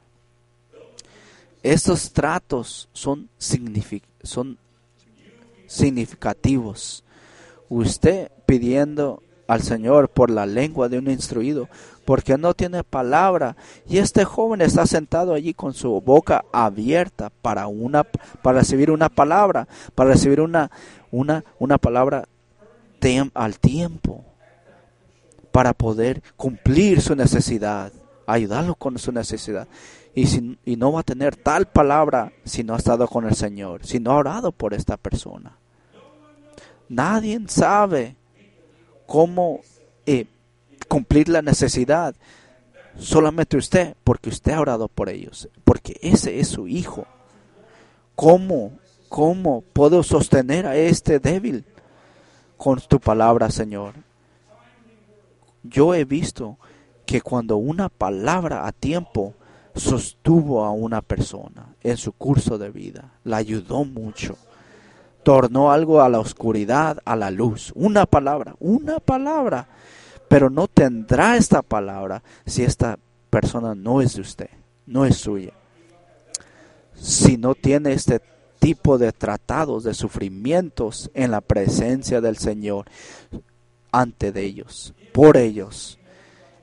Speaker 2: Estos tratos son, signific, son significativos. Usted pidiendo al Señor por la lengua de un instruido, porque no tiene palabra, y este joven está sentado allí con su boca abierta para una, para recibir una palabra, para recibir una, una, una palabra tem, al tiempo, para poder cumplir su necesidad, ayudarlo con su necesidad. Y, si, y no va a tener tal palabra si no ha estado con el Señor, si no ha orado por esta persona. Nadie sabe cómo eh, cumplir la necesidad, solamente usted, porque usted ha orado por ellos, porque ese es su hijo. ¿Cómo, cómo puedo sostener a este débil? Con tu palabra, Señor. Yo he visto que cuando una palabra a tiempo sostuvo a una persona en su curso de vida, la ayudó mucho, tornó algo a la oscuridad, a la luz. Una palabra, una palabra, pero no tendrá esta palabra si esta persona no es de usted, no es suya. Si no tiene este tipo de tratados, de sufrimientos en la presencia del Señor, ante de ellos, por ellos,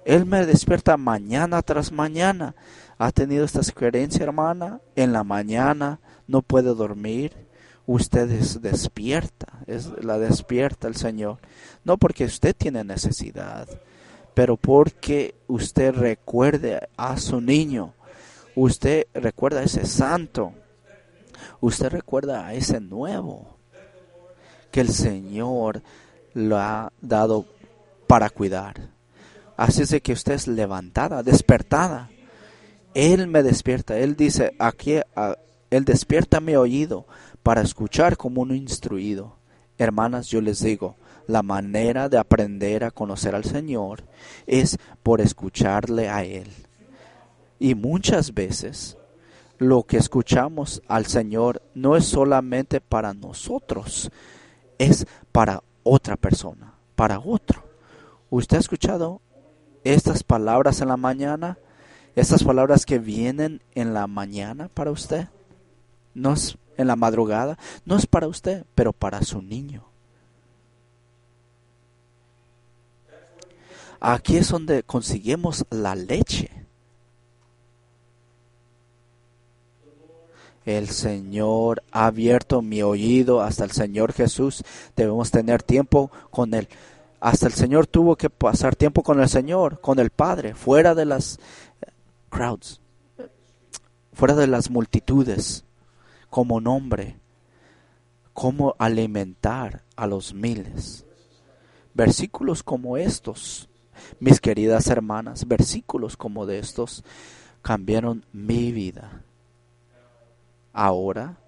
Speaker 2: Él me despierta mañana tras mañana. ¿Ha tenido esta experiencia, hermana? En la mañana no puede dormir. Usted es despierta, es, la despierta el Señor. No porque usted tiene necesidad, pero porque usted recuerde a su niño. Usted recuerda a ese santo. Usted recuerda a ese nuevo que el Señor lo ha dado para cuidar. Así es de que usted es levantada, despertada. Él me despierta. Él dice, aquí, a, Él despierta mi oído para escuchar como un instruido. Hermanas, yo les digo, la manera de aprender a conocer al Señor es por escucharle a Él. Y muchas veces lo que escuchamos al Señor no es solamente para nosotros, es para otra persona, para otro. ¿Usted ha escuchado estas palabras en la mañana? Estas palabras que vienen en la mañana para usted, no es en la madrugada, no es para usted, pero para su niño. Aquí es donde conseguimos la leche. El Señor ha abierto mi oído hasta el Señor Jesús. Debemos tener tiempo con Él. Hasta el Señor tuvo que pasar tiempo con el Señor, con el Padre, fuera de las crowds, fuera de las multitudes, como nombre, cómo alimentar a los miles. Versículos como estos, mis queridas hermanas, versículos como de estos cambiaron mi vida. Ahora,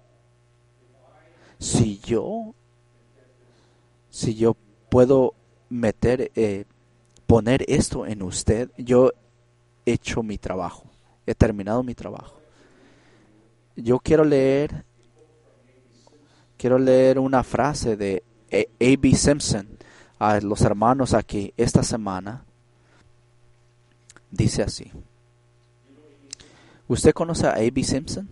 Speaker 2: si yo, si yo puedo meter, eh, poner esto en usted, yo he hecho mi trabajo, he terminado mi trabajo. Yo quiero leer, quiero leer una frase de A B Simpson a los hermanos aquí esta semana. Dice así. ¿Usted conoce a A B Simpson?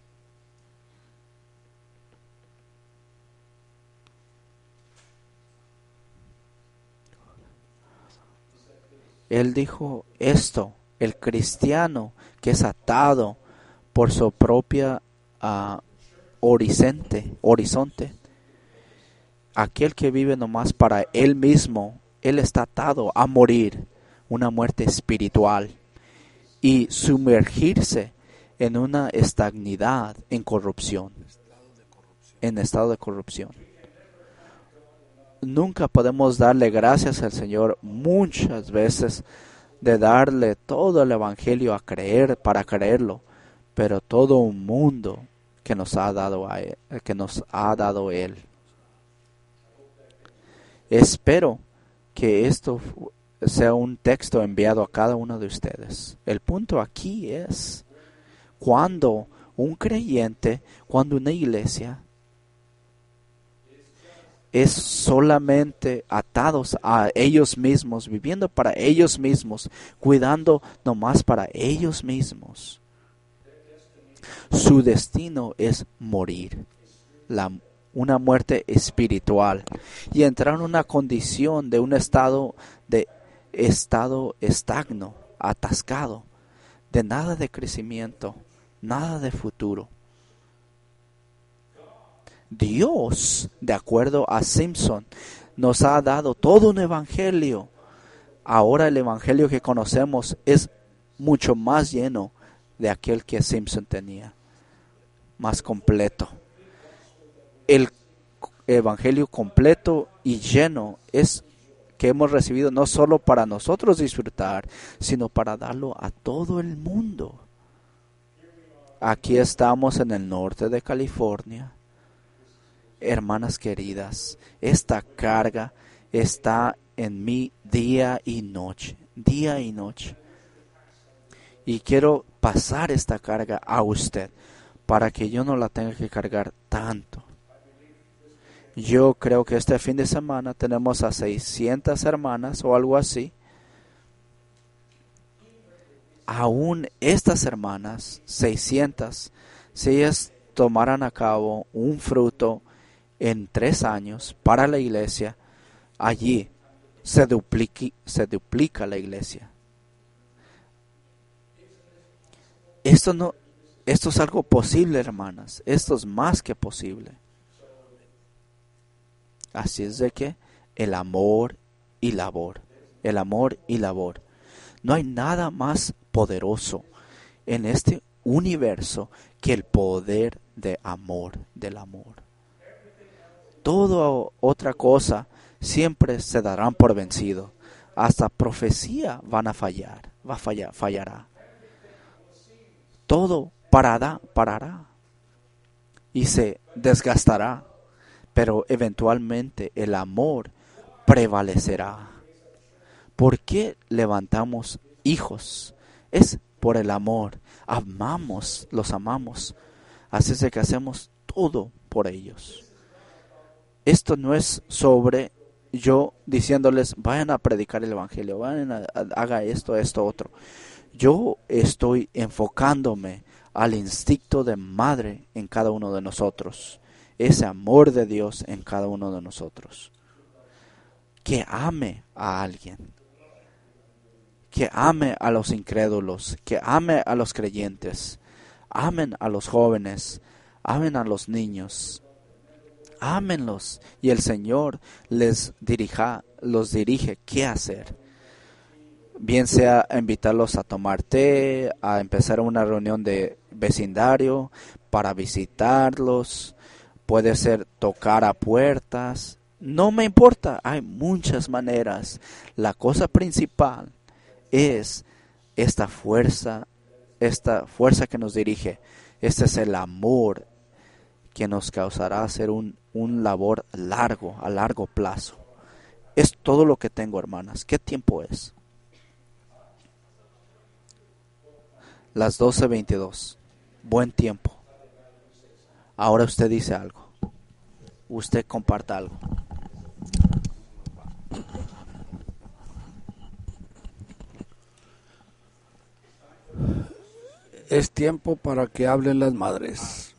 Speaker 2: Él dijo esto, el cristiano que es atado por su propia uh, horizonte, horizonte, aquel que vive nomás para él mismo, él está atado a morir, una muerte espiritual, y sumergirse en una estagnidad, en corrupción, en estado de corrupción. Nunca podemos darle gracias al Señor muchas veces de darle todo el evangelio a creer, para creerlo, pero todo un mundo que nos ha dado a él, que nos ha dado Él. Espero que esto sea un texto enviado a cada uno de ustedes. El punto aquí es cuando un creyente, cuando una iglesia es solamente atados a ellos mismos, viviendo para ellos mismos, cuidando nomás para ellos mismos. Su destino es morir, la, una muerte espiritual, y entrar en una condición de un estado de estado estagno, atascado, de nada de crecimiento, nada de futuro. Dios, de acuerdo a Simpson, nos ha dado todo un evangelio. Ahora el evangelio que conocemos es mucho más lleno de aquel que Simpson tenía, más completo. El evangelio completo y lleno es que hemos recibido no solo para nosotros disfrutar, sino para darlo a todo el mundo. Aquí estamos en el norte de California. Hermanas queridas, esta carga está en mí día y noche, día y noche. Y quiero pasar esta carga a usted para que yo no la tenga que cargar tanto. Yo creo que este fin de semana tenemos a seiscientas hermanas o algo así. Aún estas hermanas, seiscientas, si ellas tomaran a cabo un fruto en tres años para la iglesia, allí se duplica, se duplica la iglesia. Esto no, esto es algo posible, hermanas. Esto es más que posible. Así es de que el amor y labor, el amor y labor. No hay nada más poderoso en este universo que el poder de amor, del amor. Toda otra cosa siempre se darán por vencido. Hasta profecía van a fallar, va a fallar, fallará. Todo parará, parará y se desgastará, pero eventualmente el amor prevalecerá. ¿Por qué levantamos hijos? Es por el amor. Amamos, los amamos. Así es de que hacemos todo por ellos. Esto no es sobre yo diciéndoles, vayan a predicar el evangelio, vayan a, a haga esto, esto, otro. Yo estoy enfocándome al instinto de madre en cada uno de nosotros. Ese amor de Dios en cada uno de nosotros. Que ame a alguien. Que ame a los incrédulos. Que ame a los creyentes. Amen a los jóvenes. Amen a los niños. Ámenlos y el Señor les dirija, los dirige qué hacer. Bien sea invitarlos a tomar té, a empezar una reunión de vecindario, para visitarlos, puede ser tocar a puertas, no me importa, hay muchas maneras. La cosa principal es esta fuerza, esta fuerza que nos dirige. Este es el amor que nos causará hacer un, un labor largo, a largo plazo. Es todo lo que tengo, hermanas. ¿Qué tiempo es? Las doce veintidós. Buen tiempo. Ahora usted dice algo. Usted comparta algo.
Speaker 1: Es tiempo para que hablen las madres.